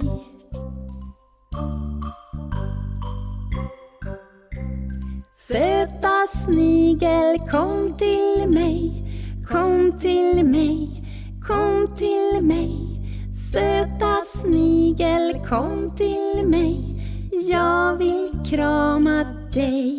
Söta snigel, kom till mig, kom till mig, kom till mig. Söta snigel, kom till mig, jag vill krama dig.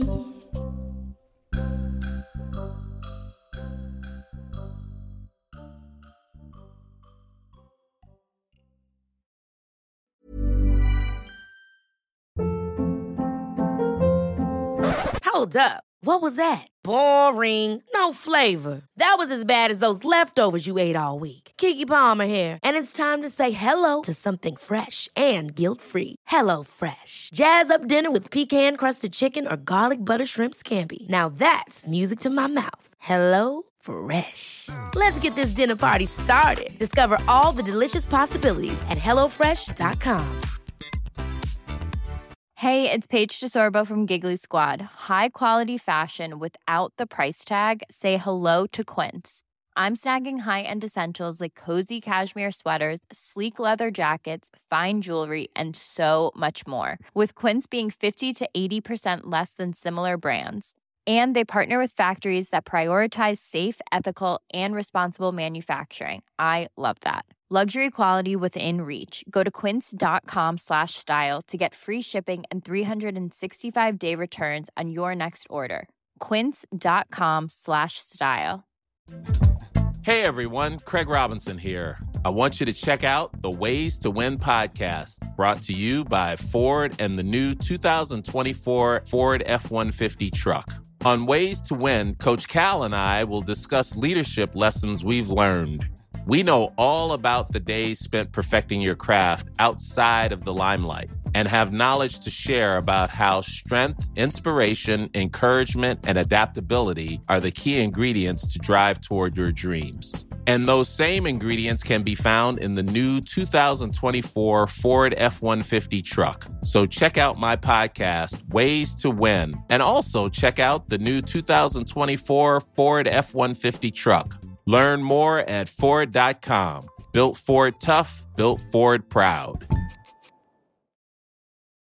Hold up. What was that? Boring. No flavor. That was as bad as those leftovers you ate all week. Keke Palmer here, and it's time to say hello to something fresh and guilt-free. Hello Fresh. Jazz up dinner with pecan-crusted chicken or garlic butter shrimp scampi. Now that's music to my mouth. Hello Fresh. Let's get this dinner party started. Discover all the delicious possibilities at hello fresh dot com. Hey, it's Paige DeSorbo from Giggly Squad. High quality fashion without the price tag. Say hello to Quince. I'm snagging high-end essentials like cozy cashmere sweaters, sleek leather jackets, fine jewelry, and so much more. With Quince being fifty to eighty percent less than similar brands. And they partner with factories that prioritize safe, ethical, and responsible manufacturing. I love that. Luxury quality within reach. Go to quince.com slash style to get free shipping and three sixty-five day returns on your next order. Quince.com slash style. Hey everyone, Craig Robinson here. I want you to check out the Ways to Win podcast, brought to you by Ford and the new two thousand twenty-four Ford F one fifty truck. On Ways to Win, Coach Cal and I will discuss leadership lessons we've learned. We know all about the days spent perfecting your craft outside of the limelight and have knowledge to share about how strength, inspiration, encouragement, and adaptability are the key ingredients to drive toward your dreams. And those same ingredients can be found in the new two thousand twenty-four Ford F one fifty truck. So check out my podcast, Ways to Win, and also check out the new two thousand twenty-four Ford F one fifty truck. Learn more at Ford dot com. Built Ford tough, built Ford proud.